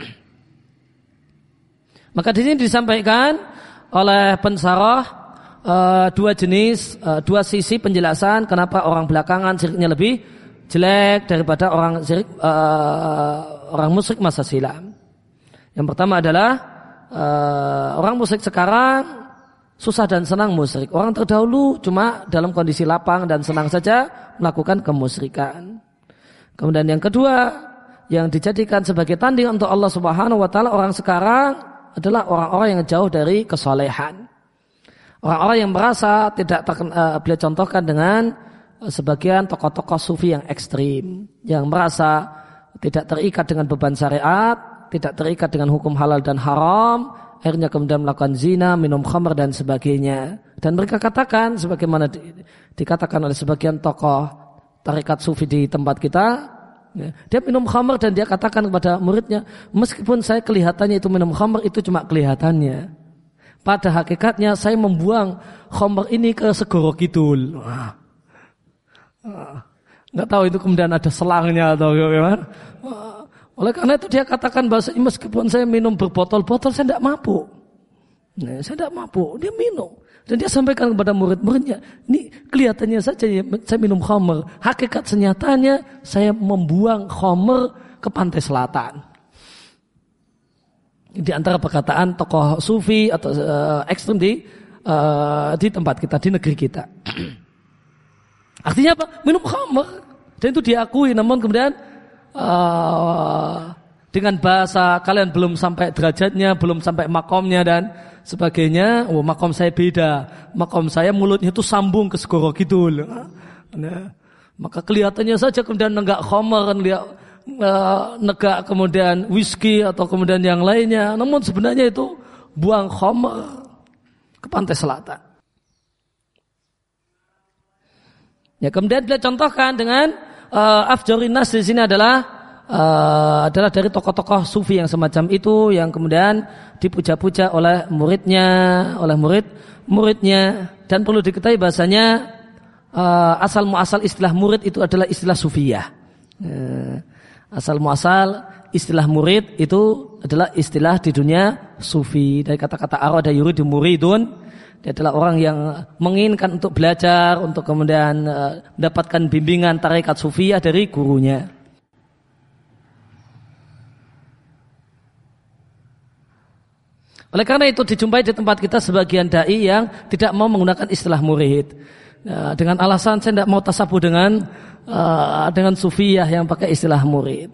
Maka di sini disampaikan oleh pensarah uh, dua jenis, uh, dua sisi penjelasan kenapa orang belakangan syiriknya lebih jelek daripada orang syirik uh, orang musyrik masa silam. Yang pertama adalah uh, orang musyrik sekarang susah dan senang musyrik. Orang terdahulu cuma dalam kondisi lapang dan senang saja melakukan kemusyrikan. Kemudian yang kedua, yang dijadikan sebagai tanding untuk Allah Subhanahu wa taala orang sekarang adalah orang-orang yang jauh dari kesolehan. Orang-orang yang merasa tidak terken, uh, beliau contohkan dengan uh, sebagian tokoh-tokoh sufi yang ekstrim, yang merasa tidak terikat dengan beban syariat, tidak terikat dengan hukum halal dan haram, akhirnya kemudian melakukan zina, minum khamr dan sebagainya. Dan mereka katakan, sebagaimana di, dikatakan oleh sebagian tokoh tarekat sufi di tempat kita, ya, dia minum khamr dan dia katakan kepada muridnya, meskipun saya kelihatannya itu minum khamr, itu cuma kelihatannya. Pada hakikatnya saya membuang khamr ini ke Segoro Kidul. Wah. Wah. Nggak tahu itu kemudian ada selangnya atau bagaimana. Oleh karena itu dia katakan bahwa meskipun saya minum berbotol-botol, saya tidak mabuk. Nah, saya tidak mabuk, dia minum. Dan dia sampaikan kepada murid-muridnya, ini kelihatannya saja ya, saya minum khamr. Hakikat senyatanya saya membuang khamr ke pantai selatan. Di antara perkataan tokoh sufi atau uh, ekstrem di uh, di tempat kita, di negeri kita. Artinya apa? Minum khamr. Dan itu diakui, namun kemudian uh, dengan bahasa kalian belum sampai derajatnya, belum sampai makomnya dan sebagainya. Oh, makom saya beda. Makom saya mulutnya itu sambung ke Segoro Kidul. Nah, maka kelihatannya saja kemudian nenggak khamr, uh, negak kemudian whisky atau kemudian yang lainnya. Namun sebenarnya itu buang khamr ke pantai selatan. Ya, kemudian beliau contohkan dengan uh, afjarin nas di sini adalah uh, adalah dari tokoh-tokoh sufi yang semacam itu, yang kemudian dipuja-puja oleh muridnya, oleh murid-muridnya. Dan perlu diketahui bahasanya uh, asal muasal istilah murid itu adalah istilah sufiyah. Uh, asal muasal istilah murid itu adalah istilah di dunia sufi, dari kata-kata arada yuridu muridun. Dia adalah orang yang menginginkan untuk belajar, untuk kemudian uh, mendapatkan bimbingan tarekat sufiyah dari gurunya. Oleh karena itu dijumpai di tempat kita sebagian dai yang tidak mau menggunakan istilah murid. Nah, dengan alasan saya tidak mau tasabuh dengan uh, dengan sufiyah yang pakai istilah murid.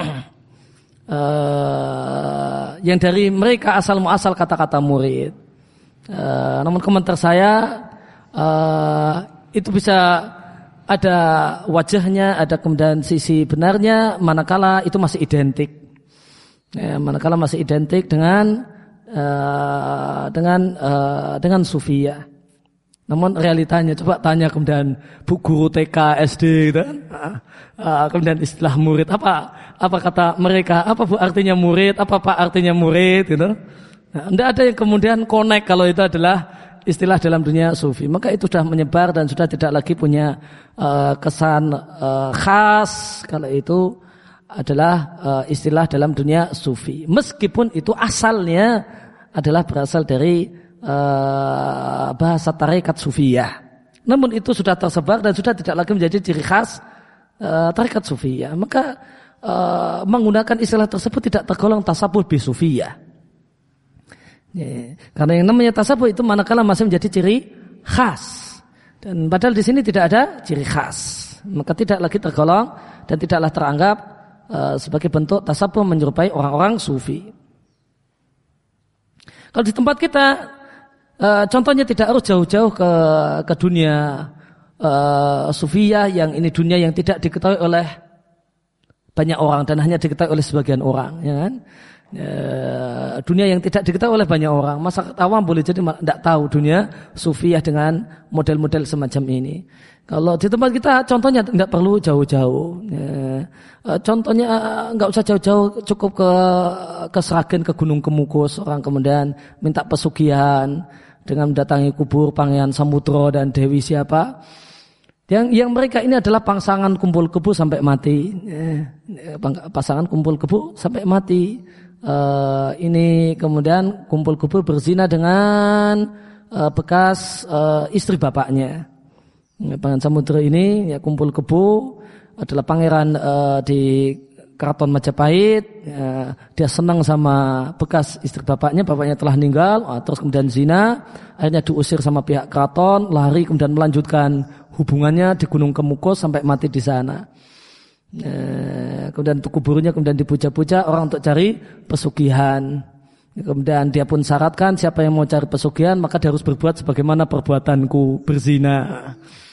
uh, yang dari mereka asal muasal kata-kata murid. Uh, namun komentar saya uh, itu bisa ada wajahnya, ada kemudian sisi benarnya, manakala itu masih identik, ya, manakala masih identik dengan uh, dengan uh, dengan sufiyah. Namun realitanya coba tanya kemudian bu guru T K, S D gitu kan. Uh, kemudian istilah murid apa apa kata mereka, apa bu artinya murid, apa pak artinya murid gitu. Nah, tidak ada yang kemudian connect kalau itu adalah istilah dalam dunia sufi. Maka itu sudah menyebar dan sudah tidak lagi punya uh, kesan uh, khas kalau itu adalah uh, istilah dalam dunia sufi. Meskipun itu asalnya adalah berasal dari Uh, bahasa tarekat sufiyah. Namun itu sudah tersebar dan sudah tidak lagi menjadi ciri khas uh, tarekat sufiyah. Maka uh, menggunakan istilah tersebut tidak tergolong tasawuf bi sufiyah. Ya, karena yang namanya tasawuf itu manakala masih menjadi ciri khas. Dan padahal di sini tidak ada ciri khas. Maka tidak lagi tergolong dan tidaklah teranggap uh, sebagai bentuk tasawuf menyerupai orang-orang sufi. Kalau di tempat kita Uh, contohnya tidak harus jauh-jauh ke ke dunia uh, sufiyah yang ini dunia yang tidak diketahui oleh banyak orang dan hanya diketahui oleh sebagian orang, ya kan? Uh, dunia yang tidak diketahui oleh banyak orang. Masyarakat awam boleh jadi tidak tahu dunia sufiyah dengan model-model semacam ini. Kalau di tempat kita contohnya tidak perlu jauh-jauh. Ya. Uh, contohnya nggak uh, usah jauh-jauh, cukup ke ke Sragen, ke Gunung Kemukus, orang kemudian minta pesugihan dengan mendatangi kubur Pangeran Samudro dan Dewi siapa. Yang yang mereka ini adalah pasangan kumpul kebo sampai mati. Eh, pasangan kumpul kebo sampai mati. Eh, ini kemudian kumpul kebo berzina dengan eh, bekas eh, istri bapaknya. Pangeran Samudro ini ya kumpul kebo adalah pangeran eh, di Keraton Majapahit, ya, dia senang sama bekas istri bapaknya, bapaknya telah meninggal, terus kemudian zina, akhirnya diusir sama pihak keraton, lari kemudian melanjutkan hubungannya di Gunung Kemukus sampai mati di sana. Ya, kemudian kuburnya kemudian dipuja-puja orang untuk cari pesugihan. Kemudian dia pun syaratkan siapa yang mau cari pesugihan maka dia harus berbuat sebagaimana perbuatanku berzina.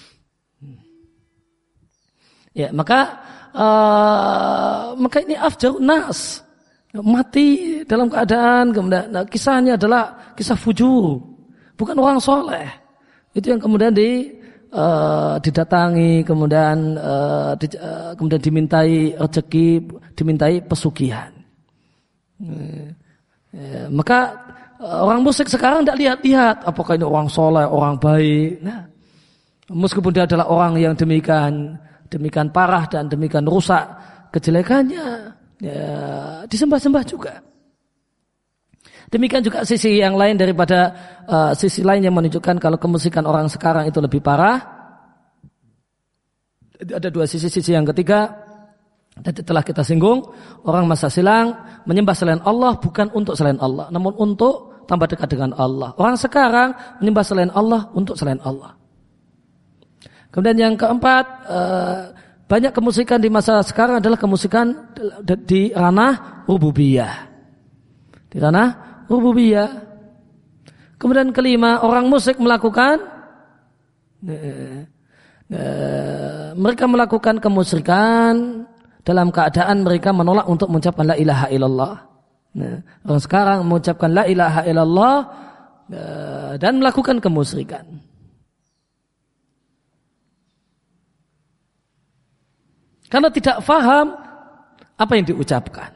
Ya, maka Uh, maka ini afjarun nas, mati dalam keadaan kemudian nah, kisahnya adalah kisah fujur, bukan orang soleh. Itu yang kemudian di uh, didatangi kemudian uh, di, uh, kemudian dimintai rezeki, dimintai pesugihan. Uh, uh, maka uh, orang musyrik sekarang tidak lihat-lihat apakah ini orang soleh, orang baik. Nah, meskipun dia adalah orang yang demikian demikian parah dan demikian rusak kejelekannya, ya, disembah-sembah juga. Demikian juga sisi yang lain daripada uh, sisi lain yang menunjukkan kalau kemusyrikan orang sekarang itu lebih parah. Ada dua sisi-sisi yang ketiga, dan telah kita singgung, orang masa silam menyembah selain Allah bukan untuk selain Allah, namun untuk tambah dekat dengan Allah. Orang sekarang menyembah selain Allah untuk selain Allah. Kemudian yang keempat, banyak kemusyrikan di masa sekarang adalah kemusyrikan di ranah rububiyah. Di ranah rububiyah. Kemudian kelima, orang musyrik melakukan, mereka melakukan kemusyrikan dalam keadaan mereka menolak untuk mengucapkan la ilaha illallah. Orang sekarang mengucapkan la ilaha illallah dan melakukan kemusyrikan. Karena tidak faham apa yang diucapkan.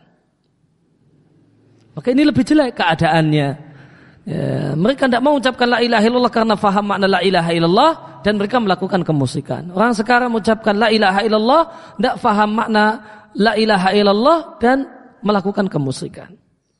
Maka ini lebih jelek keadaannya. Ya, mereka tidak mau mengucapkan la ilaha illallah karena faham makna la ilaha illallah dan mereka melakukan kemusyrikan. Orang sekarang mengucapkan la ilaha illallah tidak faham makna la ilaha illallah dan melakukan kemusyrikan.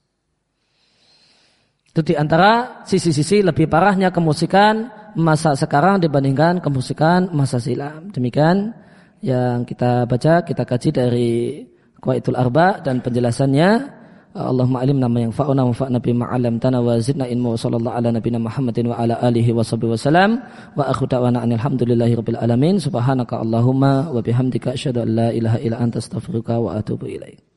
Itu di antara sisi-sisi lebih parahnya kemusyrikan masa sekarang dibandingkan kemusyrikan masa silam. Demikian yang kita baca, kita kaji dari Qawaidul Arba dan penjelasannya. Allahumma alimna ma yanfa'una wa fa'na bima 'allamtana wa zidna ilma wa sallallahu ala nabiyyina Muhammadin wa ala alihi wa sahbihi wasallam wa akhu da'wana alhamdulillahi rabbil alamin. Subhanaka Allahumma wa bihamdika asyhadu an la ilaha illa anta astaghfiruka wa atubu ilaik.